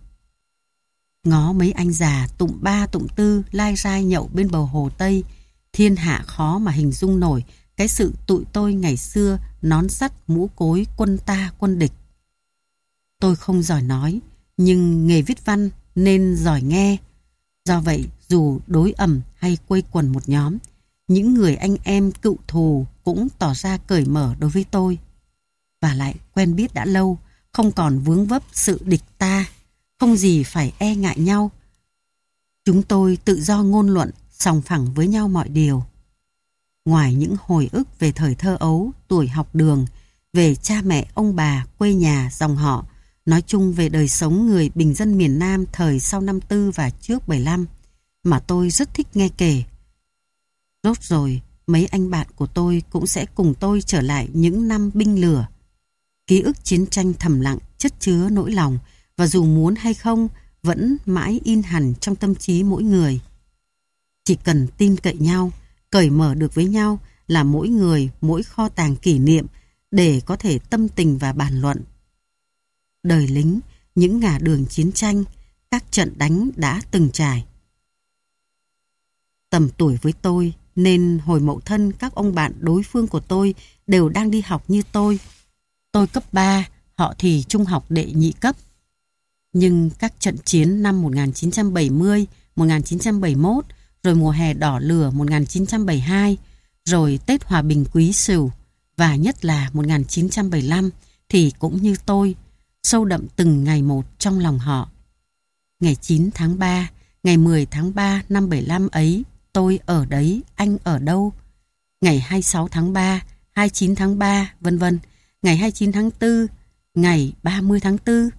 Ngó mấy anh già tụng ba tụng tư lai rai nhậu bên bờ hồ Tây, thiên hạ khó mà hình dung nổi cái sự tụi tôi ngày xưa nón sắt mũ cối quân ta quân địch. Tôi không giỏi nói, nhưng nghề viết văn nên giỏi nghe. Do vậy, dù đối ẩm hay quây quần một nhóm, những người anh em cựu thù cũng tỏ ra cởi mở đối với tôi. Và lại quen biết đã lâu, không còn vướng vấp sự địch ta, không gì phải e ngại nhau. Chúng tôi tự do ngôn luận, sòng phẳng với nhau mọi điều. Ngoài những hồi ức về thời thơ ấu, tuổi học đường, về cha mẹ, ông bà, quê nhà, dòng họ, nói chung về đời sống người bình dân miền Nam thời sau năm tư và trước bảy lăm, mà tôi rất thích nghe kể. Rốt rồi, mấy anh bạn của tôi cũng sẽ cùng tôi trở lại những năm binh lửa. Ký ức chiến tranh thầm lặng, chất chứa nỗi lòng, và dù muốn hay không, vẫn mãi in hẳn trong tâm trí mỗi người. Chỉ cần tin cậy nhau, cởi mở được với nhau là mỗi người mỗi kho tàng kỷ niệm để có thể tâm tình và bàn luận. Đời lính, những ngả đường chiến tranh, các trận đánh đã từng trải. Tầm tuổi với tôi nên hồi Mậu Thân các ông bạn đối phương của tôi đều đang đi học như tôi. Tôi cấp ba, họ thì trung học đệ nhị cấp. Nhưng các trận chiến năm một nghìn chín trăm bảy mươi, một nghìn chín trăm bảy mươi mốt, rồi mùa hè đỏ lửa một nghìn chín trăm bảy mươi hai, rồi Tết Hòa Bình Quý Sửu và nhất là một nghìn chín trăm bảy mươi lăm thì cũng như tôi, sâu đậm từng ngày một trong lòng họ. Ngày chín tháng ba, ngày mười tháng ba năm bảy lăm ấy, tôi ở đấy, anh ở đâu? Ngày hai mươi sáu tháng ba, hai mươi chín tháng ba, vân vân. Ngày hai mươi chín tháng tư, ngày ba mươi tháng tư.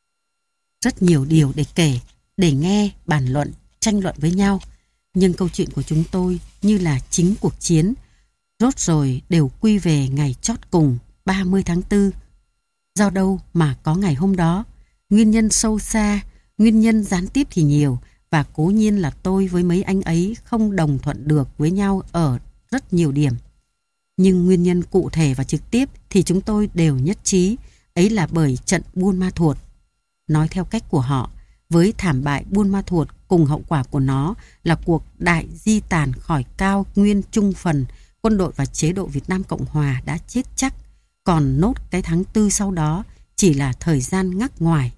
Rất nhiều điều để kể, để nghe, bàn luận, tranh luận với nhau. Nhưng câu chuyện của chúng tôi như là chính cuộc chiến, rốt rồi đều quy về ngày chót cùng, ba mươi tháng tư. Do đâu mà có ngày hôm đó? Nguyên nhân sâu xa, nguyên nhân gián tiếp thì nhiều, và cố nhiên là tôi với mấy anh ấy không đồng thuận được với nhau ở rất nhiều điểm. Nhưng nguyên nhân cụ thể và trực tiếp thì chúng tôi đều nhất trí, ấy là bởi trận Buôn Ma Thuột. Nói theo cách của họ, với thảm bại Buôn Ma Thuột cùng hậu quả của nó là cuộc đại di tản khỏi cao nguyên trung phần, quân đội và chế độ Việt Nam Cộng Hòa đã chết chắc, còn nốt cái tháng tư sau đó chỉ là thời gian ngắc ngoài.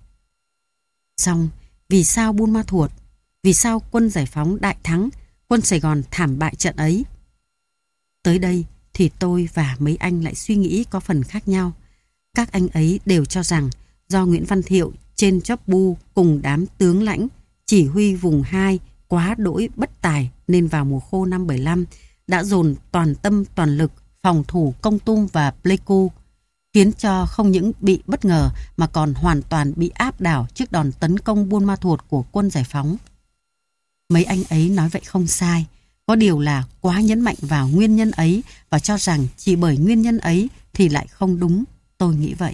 Xong, vì sao Buôn Ma Thuột? Vì sao quân giải phóng đại thắng, quân Sài Gòn thảm bại trận ấy? Tới đây thì tôi và mấy anh lại suy nghĩ có phần khác nhau. Các anh ấy đều cho rằng do Nguyễn Văn Thiệu trên chóp bu cùng đám tướng lãnh chỉ huy vùng hai quá đỗi bất tài, nên vào mùa khô năm bảy lăm đã dồn toàn tâm toàn lực phòng thủ Kon Tum và Pleiku, khiến cho không những bị bất ngờ mà còn hoàn toàn bị áp đảo trước đòn tấn công Buôn Ma Thuột của quân giải phóng. Mấy anh ấy nói vậy không sai, có điều là quá nhấn mạnh vào nguyên nhân ấy và cho rằng chỉ bởi nguyên nhân ấy thì lại không đúng, tôi nghĩ vậy.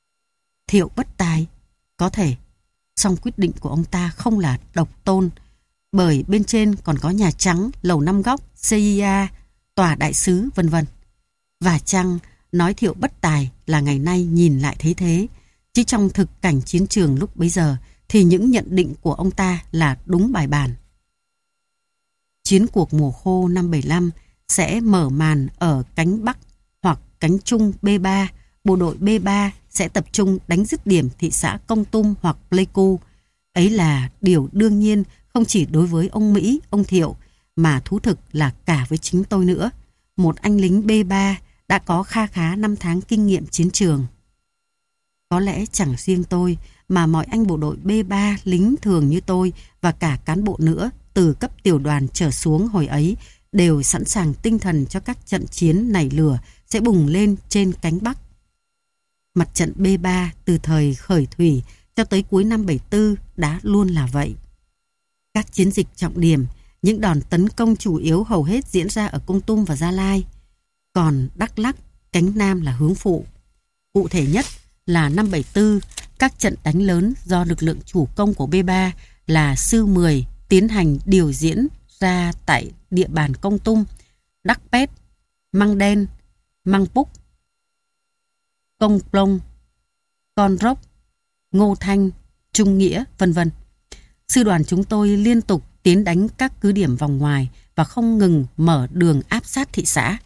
Thiệu bất tài? Có thể, song quyết định của ông ta không là độc tôn, bởi bên trên còn có Nhà Trắng, Lầu Năm Góc, xê i a, Tòa Đại sứ, vân vân. Và chăng nói Thiệu bất tài là ngày nay nhìn lại thấy thế, chứ trong thực cảnh chiến trường lúc bấy giờ thì những nhận định của ông ta là đúng bài bản. Chiến cuộc mùa khô năm bảy lăm sẽ mở màn ở cánh Bắc hoặc cánh Trung B ba, bộ đội B ba sẽ tập trung đánh dứt điểm thị xã Kon Tum hoặc Pleiku. Ấy là điều đương nhiên không chỉ đối với ông Mỹ, ông Thiệu, mà thú thực là cả với chính tôi nữa. Một anh lính B ba đã có kha khá năm tháng kinh nghiệm chiến trường. Có lẽ chẳng riêng tôi, mà mọi anh bộ đội B ba lính thường như tôi và cả cán bộ nữa từ cấp tiểu đoàn trở xuống hồi ấy đều sẵn sàng tinh thần cho các trận chiến nảy lửa sẽ bùng lên trên cánh Bắc. Mặt trận B ba từ thời khởi thủy cho tới cuối năm bảy tư đã luôn là vậy. Các chiến dịch trọng điểm, những đòn tấn công chủ yếu hầu hết diễn ra ở Kon Tum và Gia Lai. Còn Đắk Lắk, cánh Nam là hướng phụ. Cụ thể nhất là năm bảy tư, các trận đánh lớn do lực lượng chủ công của B ba là Sư mười tiến hành điều diễn ra tại địa bàn Kon Tum, Đắk Pét, Măng Đen, Măng Púc, Công Plong, Con Rốc, Ngô Thanh, Trung Nghĩa, vân vân. Sư đoàn chúng tôi liên tục tiến đánh các cứ điểm vòng ngoài và không ngừng mở đường áp sát thị xã.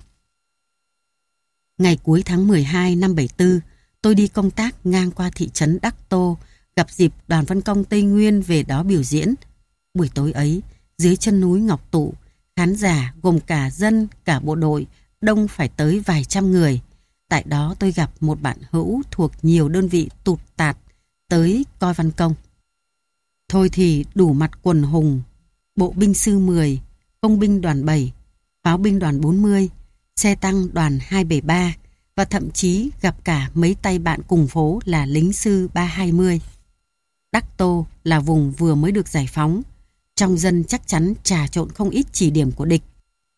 Ngày cuối tháng mười hai năm bảy tư, tôi đi công tác ngang qua thị trấn Đắc Tô, gặp dịp đoàn văn công Tây Nguyên về đó biểu diễn. Buổi tối ấy, dưới chân núi Ngọc Tụ, khán giả gồm cả dân, cả bộ đội, đông phải tới vài trăm người. Tại đó tôi gặp một bạn hữu thuộc nhiều đơn vị tụt tạt tới coi văn công. Thôi thì đủ mặt quần hùng, bộ binh sư mười, công binh đoàn bảy, pháo binh đoàn bốn mươi, xe tăng đoàn hai bảy ba và thậm chí gặp cả mấy tay bạn cùng phố là lính sư ba hai mươi. Đắc Tô là vùng vừa mới được giải phóng, trong dân chắc chắn trà trộn không ít chỉ điểm của địch.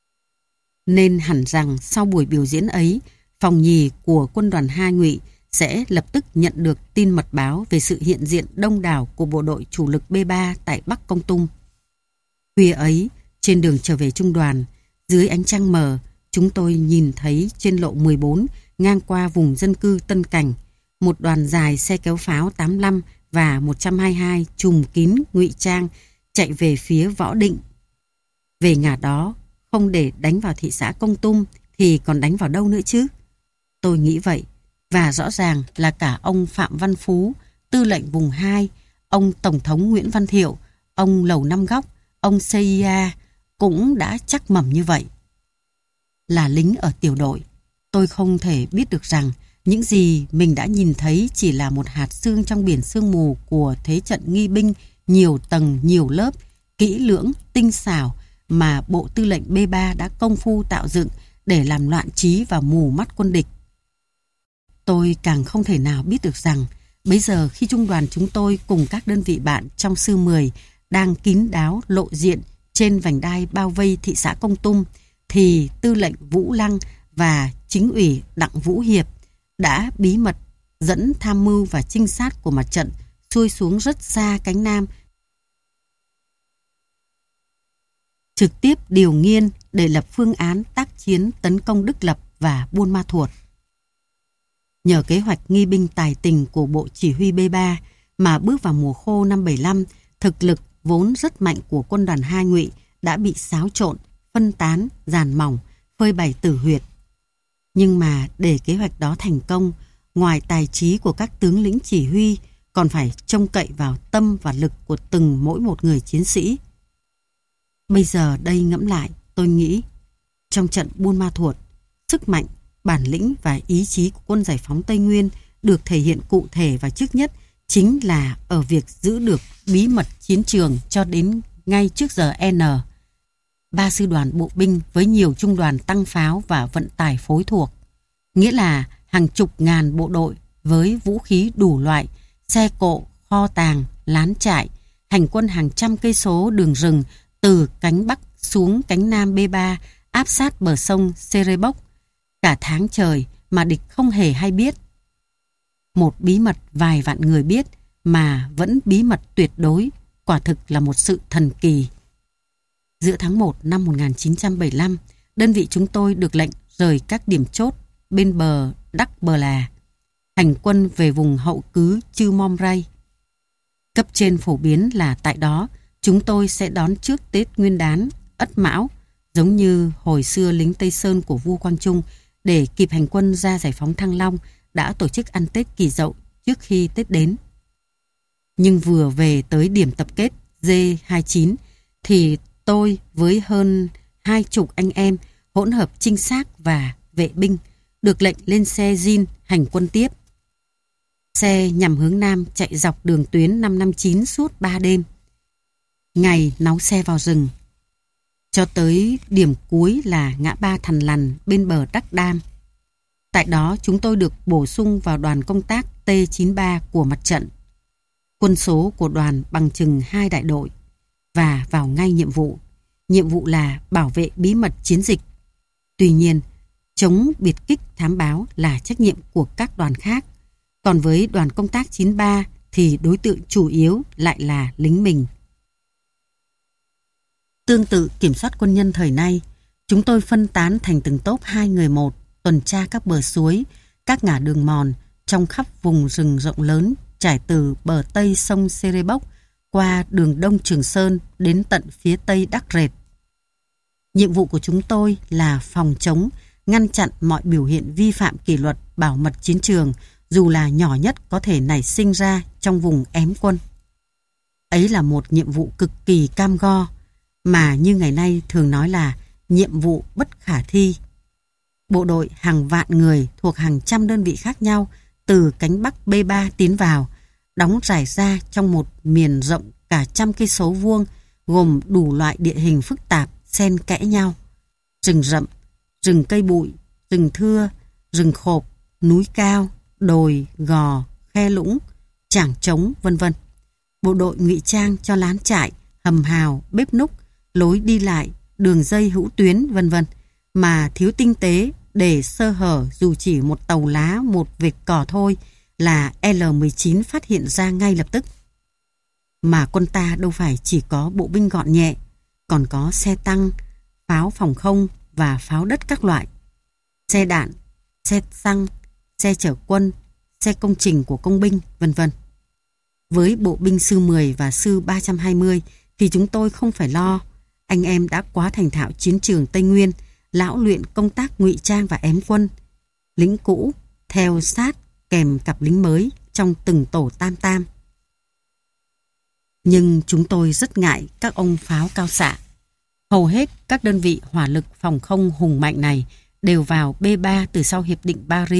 Nên hẳn rằng sau buổi biểu diễn ấy, phòng nhì của quân đoàn hai Ngụy sẽ lập tức nhận được tin mật báo về sự hiện diện đông đảo của bộ đội chủ lực B ba tại Bắc Kon Tum. Khuya ấy, trên đường trở về trung đoàn, dưới ánh trăng mờ, chúng tôi nhìn thấy trên lộ mười bốn ngang qua vùng dân cư Tân Cảnh, một đoàn dài xe kéo pháo tám mươi lăm và một trăm hai mươi hai trùm kín ngụy trang chạy về phía Võ Định. Về ngả đó, không để đánh vào thị xã Kon Tum thì còn đánh vào đâu nữa chứ? Tôi nghĩ vậy, và rõ ràng là cả ông Phạm Văn Phú, tư lệnh vùng hai, ông Tổng thống Nguyễn Văn Thiệu, ông Lầu Năm Góc, ông xê i a cũng đã chắc mẩm như vậy. Là lính ở tiểu đội, tôi không thể biết được rằng Những gì mình đã nhìn thấy chỉ là một hạt sương trong biển sương mù của thế trận nghi binh nhiều tầng, nhiều lớp, kỹ lưỡng, tinh xảo mà Bộ Tư lệnh B ba đã công phu tạo dựng để làm loạn trí và mù mắt quân địch. Tôi càng không thể nào biết được rằng bấy giờ khi trung đoàn chúng tôi cùng các đơn vị bạn trong sư mười đang kín đáo lộ diện trên vành đai bao vây thị xã Kon Tum, thì Tư lệnh Vũ Lăng và Chính ủy Đặng Vũ Hiệp đã bí mật dẫn tham mưu và trinh sát của mặt trận xuôi xuống rất xa cánh Nam, trực tiếp điều nghiên để lập phương án tác chiến tấn công Đức Lập và Buôn Ma Thuột. Nhờ kế hoạch nghi binh tài tình của Bộ Chỉ huy B ba mà bước vào mùa khô năm bảy lăm, thực lực vốn rất mạnh của quân đoàn hai Ngụy đã bị xáo trộn, phân tán, dàn mỏng, phơi bày tử huyệt. Nhưng mà để kế hoạch đó thành công, ngoài tài trí của các tướng lĩnh chỉ huy, còn phải trông cậy vào tâm và lực của từng mỗi một người chiến sĩ. Bây giờ đây ngẫm lại, tôi nghĩ trong trận Buôn Ma Thuột, sức mạnh, bản lĩnh và ý chí của quân giải phóng Tây Nguyên được thể hiện cụ thể và trước nhất chính là ở việc giữ được bí mật chiến trường cho đến ngay trước giờ N. Ba sư đoàn bộ binh với nhiều trung đoàn tăng pháo và vận tải phối thuộc, nghĩa là hàng chục ngàn bộ đội với vũ khí đủ loại, xe cộ, kho tàng, lán trại, hành quân hàng trăm cây số đường rừng từ cánh Bắc xuống cánh Nam B ba áp sát bờ sông Serebok cả tháng trời mà địch không hề hay biết. Một bí mật vài vạn người biết mà vẫn bí mật tuyệt đối, quả thực là một sự thần kỳ. Giữa tháng một năm một nghìn chín trăm bảy mươi lăm, đơn vị chúng tôi được lệnh rời các điểm chốt bên bờ Đắc Bờ Là, hành quân về vùng hậu cứ Chư Mom Ray. Cấp trên phổ biến là tại đó chúng tôi sẽ đón trước Tết Nguyên đán Ất Mão, giống như hồi xưa lính Tây Sơn của vua Quang Trung, để kịp hành quân ra giải phóng Thăng Long, đã tổ chức ăn Tết Kỷ Dậu trước khi Tết đến. Nhưng vừa về tới điểm tập kết D hai mươi chín thì tôi với hơn hai chục anh em hỗn hợp trinh sát và vệ binh được lệnh lên xe Jin hành quân tiếp. Xe nhằm hướng Nam chạy dọc đường tuyến năm năm chín suốt ba đêm. Ngày náu xe vào rừng, cho tới điểm cuối là ngã ba Thằn Lằn bên bờ Đắc Đam. Tại đó chúng tôi được bổ sung vào đoàn công tác T chín mươi ba của mặt trận. Quân số của đoàn bằng chừng hai đại đội và vào ngay nhiệm vụ. Nhiệm vụ là bảo vệ bí mật chiến dịch. Tuy nhiên, chống biệt kích thám báo là trách nhiệm của các đoàn khác. Còn với đoàn công tác chín mươi ba thì đối tượng chủ yếu lại là lính mình. Tương tự kiểm soát quân nhân thời nay, chúng tôi phân tán thành từng tốp hai người một, tuần tra các bờ suối, các ngả đường mòn trong khắp vùng rừng rộng lớn trải từ bờ tây sông Serebok qua đường đông Trường Sơn đến tận phía tây Đắc Rệt. Nhiệm vụ của chúng tôi là phòng chống, ngăn chặn mọi biểu hiện vi phạm kỷ luật bảo mật chiến trường, dù là nhỏ nhất có thể nảy sinh ra trong vùng ém quân. Ấy là một nhiệm vụ cực kỳ cam go, mà như ngày nay thường nói là nhiệm vụ bất khả thi. Bộ đội hàng vạn người thuộc hàng trăm đơn vị khác nhau từ cánh Bắc B ba tiến vào, đóng rải ra trong một miền rộng cả trăm cây số vuông, gồm đủ loại địa hình phức tạp xen kẽ nhau: rừng rậm, rừng cây bụi, rừng thưa, rừng khộp, núi cao, đồi, gò, khe lũng, trảng trống, vân vân. Bộ đội ngụy trang cho lán trại, hầm hào, bếp núc, lối đi lại, đường dây hữu tuyến, vân vân, mà thiếu tinh tế để sơ hở dù chỉ một tàu lá, một vệt cỏ thôi là L mười chín phát hiện ra ngay lập tức. Mà quân ta đâu phải chỉ có bộ binh gọn nhẹ, còn có xe tăng, pháo phòng không và pháo đất các loại, xe đạn, xe xăng, xe chở quân, xe công trình của công binh, vân vân. Với bộ binh sư mười và sư ba trăm hai mươi thì chúng tôi không phải lo. Anh em đã quá thành thạo chiến trường Tây Nguyên, lão luyện công tác ngụy trang và ém quân. Lính cũ theo sát kèm cặp lính mới trong từng tổ tam tam. Nhưng chúng tôi rất ngại các ông pháo cao xạ. Hầu hết các đơn vị hỏa lực phòng không hùng mạnh này đều vào B ba từ sau Hiệp định Paris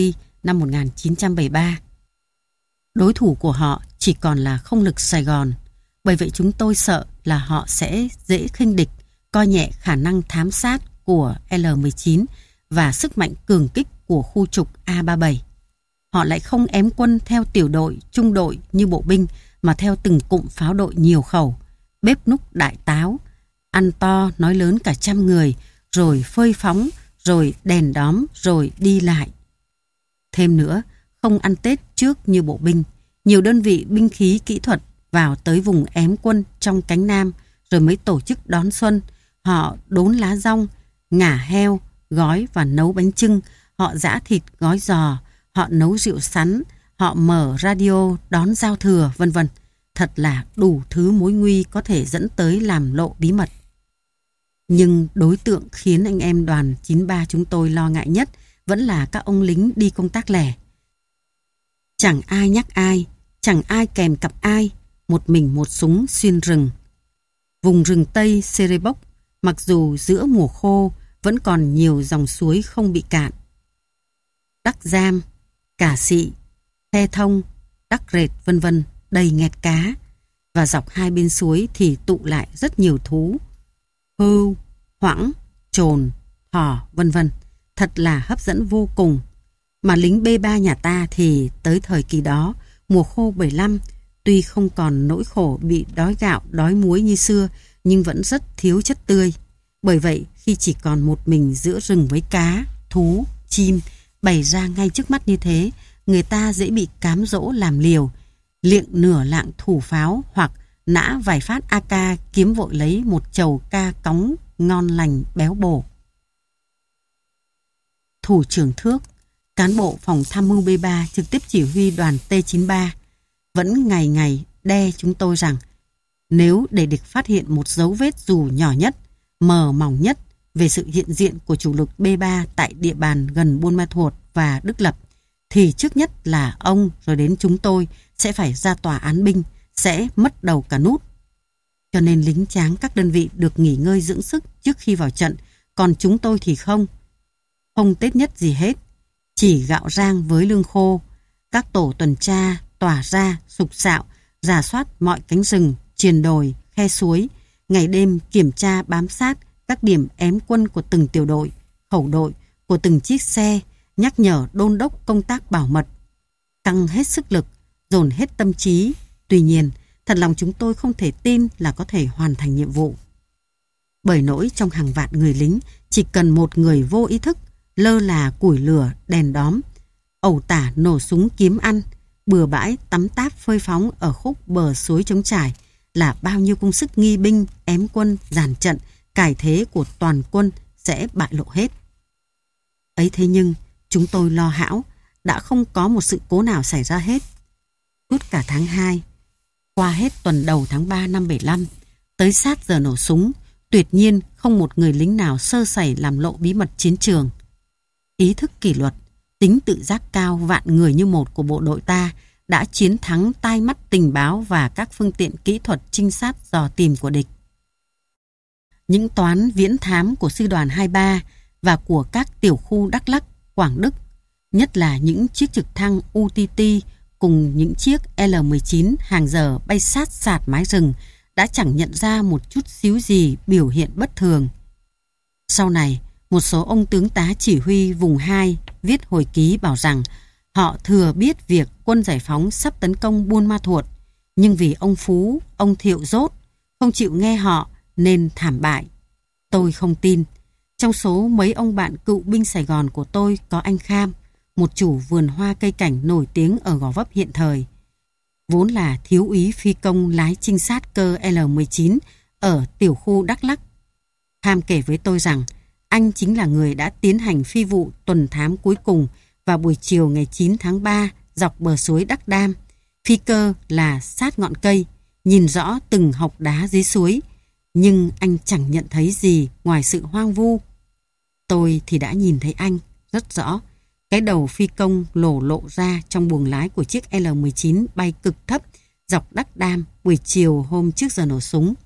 năm một nghìn chín trăm bảy mươi ba. Đối thủ của họ chỉ còn là không lực Sài Gòn. Bởi vậy chúng tôi sợ là họ sẽ dễ khinh địch, coi nhẹ khả năng thám sát của L mười chín và sức mạnh cường kích của khu trục A ba mươi bảy. Họ lại không ém quân theo tiểu đội, trung đội như bộ binh, mà theo từng cụm pháo đội nhiều khẩu, bếp núc đại táo, ăn to nói lớn cả trăm người, rồi phơi phóng, rồi đèn đóm, rồi đi lại. Thêm nữa, không ăn Tết trước như bộ binh, nhiều đơn vị binh khí kỹ thuật vào tới vùng ém quân trong cánh Nam, rồi mới tổ chức đón xuân. Họ đốn lá dong, ngả heo, gói và nấu bánh chưng, họ giã thịt gói giò, họ nấu rượu sắn, họ mở radio đón giao thừa, vân vân. Thật là đủ thứ mối nguy có thể dẫn tới làm lộ bí mật. Nhưng đối tượng khiến anh em đoàn chín mươi ba chúng tôi lo ngại nhất vẫn là các ông lính đi công tác lẻ. Chẳng ai nhắc ai, chẳng ai kèm cặp ai, một mình một súng xuyên rừng. Vùng rừng Tây Serebok, mặc dù giữa mùa khô vẫn còn nhiều dòng suối không bị cạn. Đắc Giam, Cà Sị, Khe Thông, Đắc Rệt vân vân đầy nghẹt cá, và dọc hai bên suối thì tụ lại rất nhiều thú, hươu, hoãng, trồn, thỏ vân vân, thật là hấp dẫn vô cùng. Mà lính B ba nhà ta thì tới thời kỳ đó, mùa khô bảy mươi lăm, tuy không còn nỗi khổ bị đói gạo, đói muối như xưa, nhưng vẫn rất thiếu chất tươi. Bởi vậy, khi chỉ còn một mình giữa rừng với cá, thú, chim bày ra ngay trước mắt như thế, người ta dễ bị cám dỗ làm liều, liệng nửa lạng thủ pháo hoặc nã vài phát a ca kiếm vội lấy một chầu ca cóng ngon lành béo bổ. Thủ trưởng Thước, cán bộ phòng tham mưu B ba trực tiếp chỉ huy đoàn T chín mươi ba, vẫn ngày ngày đe chúng tôi rằng nếu để địch phát hiện một dấu vết dù nhỏ nhất, mờ mỏng nhất về sự hiện diện của chủ lực B ba tại địa bàn gần Buôn Ma Thuột và Đức Lập, thì trước nhất là ông rồi đến chúng tôi sẽ phải ra tòa án binh, sẽ mất đầu cả nút. Cho nên lính tráng các đơn vị được nghỉ ngơi dưỡng sức trước khi vào trận, còn chúng tôi thì không. Không Tết nhất gì hết, chỉ gạo rang với lương khô. Các tổ tuần tra tỏa ra sục sạo, rà soát mọi cánh rừng, triền đồi, khe suối, ngày đêm kiểm tra bám sát các điểm ém quân của từng tiểu đội, khẩu đội, của từng chiếc xe, nhắc nhở đôn đốc công tác bảo mật. Căng hết sức lực, dồn hết tâm trí. Tuy nhiên, thật lòng chúng tôi không thể tin là có thể hoàn thành nhiệm vụ. Bởi nỗi trong hàng vạn người lính, chỉ cần một người vô ý thức, lơ là củi lửa, đèn đóm, ẩu tả nổ súng kiếm ăn, bừa bãi tắm táp phơi phóng ở khúc bờ suối trống trải, là bao nhiêu công sức nghi binh, ém quân, dàn trận, cải thế của toàn quân sẽ bại lộ hết. Ấy thế nhưng, chúng tôi lo hão, đã không có một sự cố nào xảy ra hết. Suốt cả tháng hai, qua hết tuần đầu tháng ba năm bảy mươi lăm, tới sát giờ nổ súng, tuyệt nhiên không một người lính nào sơ sẩy làm lộ bí mật chiến trường. Ý thức kỷ luật, tính tự giác cao vạn người như một của bộ đội ta đã chiến thắng tai mắt tình báo và các phương tiện kỹ thuật trinh sát dò tìm của địch. Những toán viễn thám của sư đoàn hai mươi ba và của các tiểu khu Đắk Lắk, Quảng Đức, nhất là những chiếc trực thăng U T T cùng những chiếc L mười chín hàng giờ bay sát sạt mái rừng, đã chẳng nhận ra một chút xíu gì biểu hiện bất thường. Sau này, một số ông tướng tá chỉ huy vùng hai viết hồi ký bảo rằng họ thừa biết việc quân giải phóng sắp tấn công Buôn Ma Thuột, nhưng vì ông Phú, ông Thiệu Dốt không chịu nghe họ nên thảm bại. Tôi không tin. Trong số mấy ông bạn cựu binh Sài Gòn của tôi có anh Kham, một chủ vườn hoa cây cảnh nổi tiếng ở Gò Vấp hiện thời, vốn là thiếu úy phi công lái trinh sát cơ L mười chín ở tiểu khu Đắk Lắk. Kham kể với tôi rằng anh chính là người đã tiến hành phi vụ tuần thám cuối cùng vào buổi chiều ngày chín tháng ba dọc bờ suối Đắc Đam. Phi cơ là sát ngọn cây, nhìn rõ từng hộc đá dưới suối, nhưng anh chẳng nhận thấy gì ngoài sự hoang vu. Tôi thì đã nhìn thấy anh rất rõ. Cái đầu phi công lổ lộ ra trong buồng lái của chiếc L mười chín bay cực thấp dọc Đắc Đam buổi chiều hôm trước giờ nổ súng.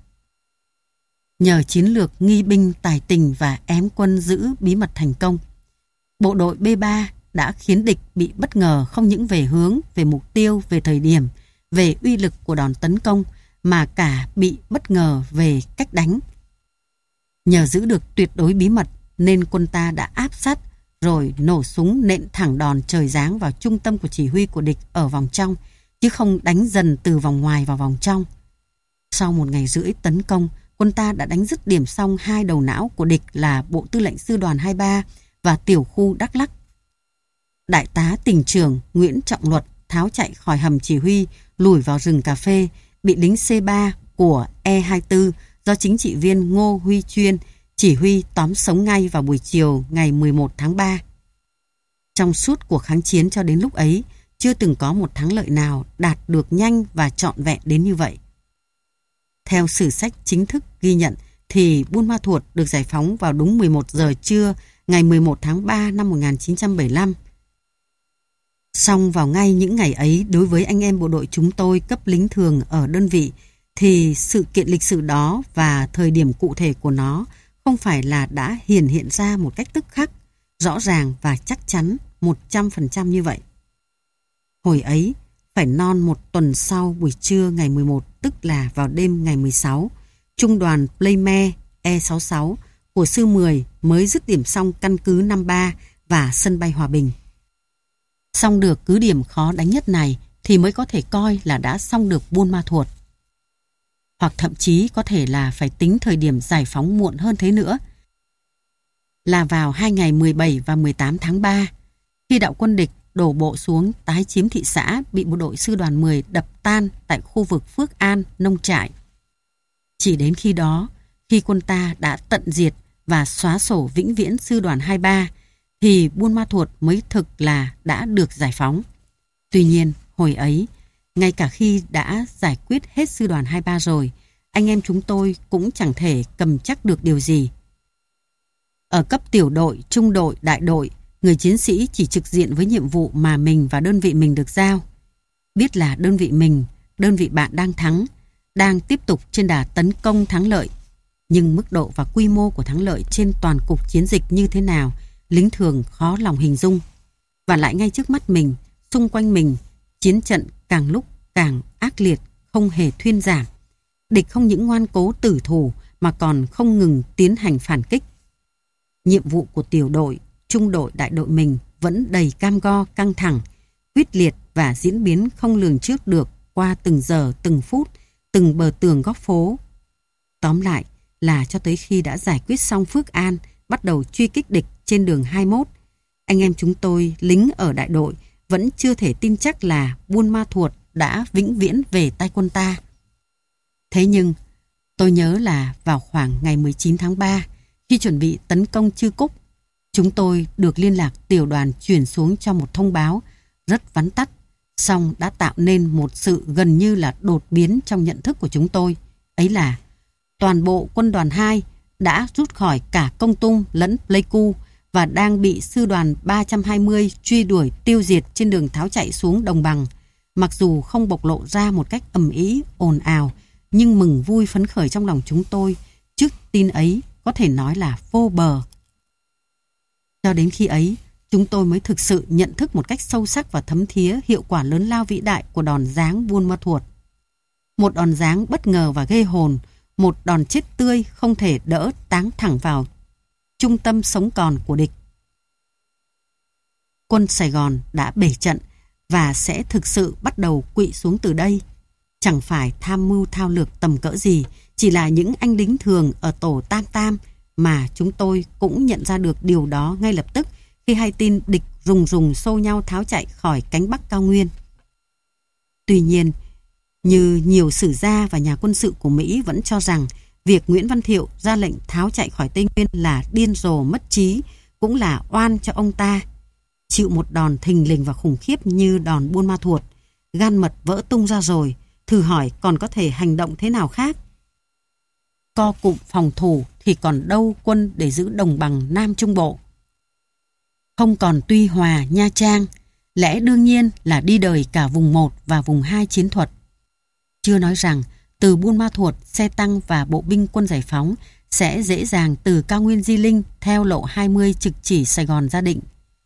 Nhờ chiến lược nghi binh tài tình và ém quân giữ bí mật thành công, bộ đội B ba đã khiến địch bị bất ngờ không những về hướng, về mục tiêu, về thời điểm, về uy lực của đòn tấn công, mà cả bị bất ngờ về cách đánh. Nhờ giữ được tuyệt đối bí mật nên quân ta đã áp sát rồi nổ súng nện thẳng đòn trời giáng vào trung tâm của chỉ huy của địch ở vòng trong, chứ không đánh dần từ vòng ngoài vào vòng trong. Sau một ngày rưỡi tấn công, quân ta đã đánh dứt điểm xong hai đầu não của địch là Bộ Tư lệnh Sư đoàn hai mươi ba và tiểu khu Đắk Lắk. Đại tá tỉnh trưởng Nguyễn Trọng Luật tháo chạy khỏi hầm chỉ huy, lùi vào rừng cà phê, bị lính C ba của E hai mươi tư do chính trị viên Ngô Huy Chuyên chỉ huy tóm sống ngay vào buổi chiều ngày mười một tháng ba. Trong suốt cuộc kháng chiến cho đến lúc ấy, chưa từng có một thắng lợi nào đạt được nhanh và trọn vẹn đến như vậy. Theo sử sách chính thức ghi nhận thì Buôn Ma Thuột được giải phóng vào đúng mười một giờ trưa ngày mười một tháng ba năm một nghìn chín trăm bảy mươi lăm. Song vào ngay những ngày ấy, đối với anh em bộ đội chúng tôi cấp lính thường ở đơn vị thì sự kiện lịch sử đó và thời điểm cụ thể của nó không phải là đã hiển hiện ra một cách tức khắc, rõ ràng và chắc chắn một trăm phần trăm như vậy. Hồi ấy, phải non một tuần sau buổi trưa ngày mười một, tức là vào đêm ngày mười sáu, trung đoàn Playmare E sáu mươi sáu của sư mười mới dứt điểm xong căn cứ năm ba và sân bay Hòa Bình. Xong được cứ điểm khó đánh nhất này thì mới có thể coi là đã xong được Buôn Ma Thuột. Hoặc thậm chí có thể là phải tính thời điểm giải phóng muộn hơn thế nữa, là vào hai ngày mười bảy và mười tám tháng ba, khi đạo quân địch đổ bộ xuống tái chiếm thị xã bị bộ đội sư đoàn mười đập tan tại khu vực Phước An, Nông Trại. Chỉ đến khi đó, khi quân ta đã tận diệt và xóa sổ vĩnh viễn sư đoàn hai mươi ba, thì Buôn Ma Thuột mới thực là đã được giải phóng. Tuy nhiên, hồi ấy, ngay cả khi đã giải quyết hết sư đoàn hai mươi ba rồi, anh em chúng tôi cũng chẳng thể cầm chắc được điều gì. Ở cấp tiểu đội, trung đội, đại đội, người chiến sĩ chỉ trực diện với nhiệm vụ mà mình và đơn vị mình được giao. Biết là đơn vị mình, đơn vị bạn đang thắng, đang tiếp tục trên đà tấn công thắng lợi. Nhưng mức độ và quy mô của thắng lợi trên toàn cục chiến dịch như thế nào, lính thường khó lòng hình dung. Và lại ngay trước mắt mình, xung quanh mình, chiến trận càng lúc càng ác liệt, không hề thuyên giảm. Địch không những ngoan cố tử thủ mà còn không ngừng tiến hành phản kích. Nhiệm vụ của tiểu đội, trung đội, đại đội mình vẫn đầy cam go, căng thẳng, quyết liệt và diễn biến không lường trước được qua từng giờ, từng phút, từng bờ tường góc phố. Tóm lại là cho tới khi đã giải quyết xong Phước An, bắt đầu truy kích địch trên đường hai mươi mốt, anh em chúng tôi, lính ở đại đội, vẫn chưa thể tin chắc là Buôn Ma Thuột đã vĩnh viễn về tay quân ta. Thế nhưng, tôi nhớ là vào khoảng ngày mười chín tháng ba, khi chuẩn bị tấn công Chư Cúc, chúng tôi được liên lạc tiểu đoàn chuyển xuống cho một thông báo rất vắn tắt, song đã tạo nên một sự gần như là đột biến trong nhận thức của chúng tôi. Ấy là toàn bộ quân đoàn hai đã rút khỏi cả Công Tung lẫn Pleiku và đang bị sư đoàn ba trăm hai mươi truy đuổi tiêu diệt trên đường tháo chạy xuống đồng bằng. Mặc dù không bộc lộ ra một cách ầm ĩ, ồn ào, nhưng mừng vui phấn khởi trong lòng chúng tôi trước tin ấy có thể nói là vô bờ. Cho đến khi ấy, chúng tôi mới thực sự nhận thức một cách sâu sắc và thấm thía hiệu quả lớn lao vĩ đại của đòn giáng Buôn Ma Thuột. Một đòn giáng bất ngờ và ghê hồn, một đòn chết tươi không thể đỡ táng thẳng vào trung tâm sống còn của địch. Quân Sài Gòn đã bể trận và sẽ thực sự bắt đầu quỵ xuống từ đây. Chẳng phải tham mưu thao lược tầm cỡ gì, chỉ là những anh lính thường ở tổ Tam Tam mà chúng tôi cũng nhận ra được điều đó ngay lập tức khi hay tin địch rùng rùng xô nhau tháo chạy khỏi cánh Bắc cao nguyên. Tuy nhiên, như nhiều sử gia và nhà quân sự của Mỹ vẫn cho rằng việc Nguyễn Văn Thiệu ra lệnh tháo chạy khỏi Tây Nguyên là điên rồ mất trí, cũng là oan cho ông ta. Chịu một đòn thình lình và khủng khiếp như đòn Buôn Ma Thuột, gan mật vỡ tung ra rồi, thử hỏi còn có thể hành động thế nào khác? Co cụm phòng thủ thì còn đâu quân để giữ đồng bằng Nam Trung Bộ. Không còn Tuy Hòa, Nha Trang, lẽ đương nhiên là đi đời cả vùng một và vùng hai chiến thuật. Chưa nói rằng từ Buôn Ma Thuột, xe tăng và bộ binh quân giải phóng sẽ dễ dàng từ cao nguyên Di Linh theo lộ hai mươi trực chỉ Sài Gòn ra Định.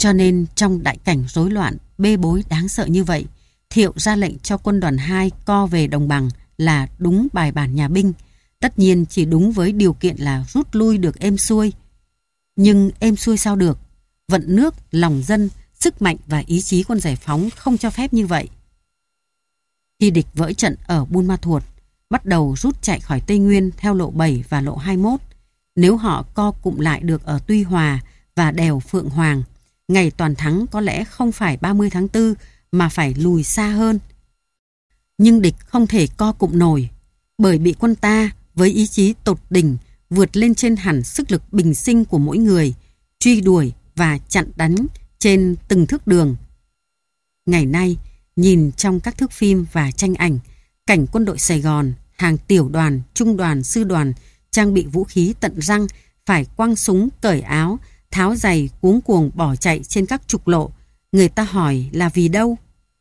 Cho nên trong đại cảnh rối loạn, bê bối đáng sợ như vậy, Thiệu ra lệnh cho quân đoàn hai co về đồng bằng là đúng bài bản nhà binh. Tất nhiên chỉ đúng với điều kiện là rút lui được êm xuôi. Nhưng êm xuôi sao được? Vận nước, lòng dân, sức mạnh và ý chí quân giải phóng không cho phép như vậy. Khi địch vỡ trận ở Buôn Ma Thuột, bắt đầu rút chạy khỏi Tây Nguyên theo lộ bảy và lộ hai mươi mốt, nếu họ co cụm lại được ở Tuy Hòa và đèo Phượng Hoàng, ngày toàn thắng có lẽ không phải ba mươi tháng tư mà phải lùi xa hơn. Nhưng địch không thể co cụm nổi, bởi bị quân ta với ý chí tột đỉnh vượt lên trên hẳn sức lực bình sinh của mỗi người, truy đuổi và chặn đánh trên từng thước đường. Ngày nay, nhìn trong các thước phim và tranh ảnh, cảnh quân đội Sài Gòn, hàng tiểu đoàn, trung đoàn, sư đoàn trang bị vũ khí tận răng, phải quăng súng, cởi áo, tháo giày, cuống cuồng bỏ chạy trên các trục lộ, người ta hỏi là vì đâu?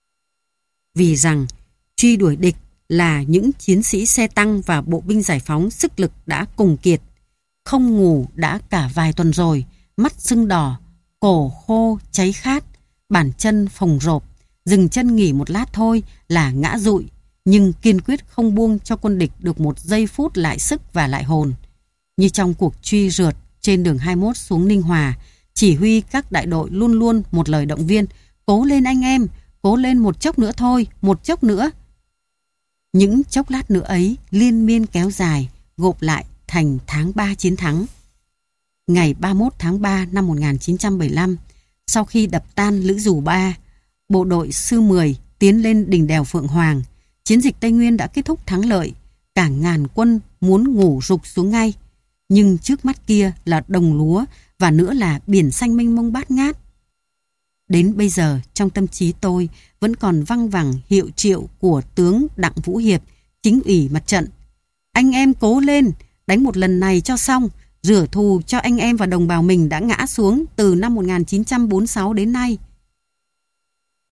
Vì rằng truy đuổi địch là những chiến sĩ xe tăng và bộ binh giải phóng sức lực đã cùng kiệt, không ngủ đã cả vài tuần rồi, mắt sưng đỏ, cổ khô cháy khát, bàn chân phồng rộp, dừng chân nghỉ một lát thôi là ngã dụi, nhưng kiên quyết không buông cho quân địch được một giây phút lại sức và lại hồn. Như trong cuộc truy rượt trên đường hai mươi mốt xuống Ninh Hòa, chỉ huy các đại đội luôn luôn một lời động viên: cố lên anh em, cố lên một chốc nữa thôi, một chốc nữa. Những chốc lát nữa ấy liên miên kéo dài, gộp lại thành tháng ba chiến thắng. Ngày ba mươi mốt tháng ba năm một nghìn chín trăm bảy mươi lăm, sau khi đập tan Lữ Dù Ba, bộ đội sư mười tiến lên đỉnh đèo Phượng Hoàng, chiến dịch Tây Nguyên đã kết thúc thắng lợi. Cả ngàn quân muốn ngủ rục xuống ngay, nhưng trước mắt kia là đồng lúa và nữa là biển xanh mênh mông bát ngát. Đến bây giờ trong tâm trí tôi vẫn còn văng vẳng hiệu triệu của tướng Đặng Vũ Hiệp, chính ủy mặt trận: anh em cố lên, đánh một lần này cho xong, rửa thù cho anh em và đồng bào mình đã ngã xuống từ năm một nghìn chín trăm bốn mươi sáu đến nay.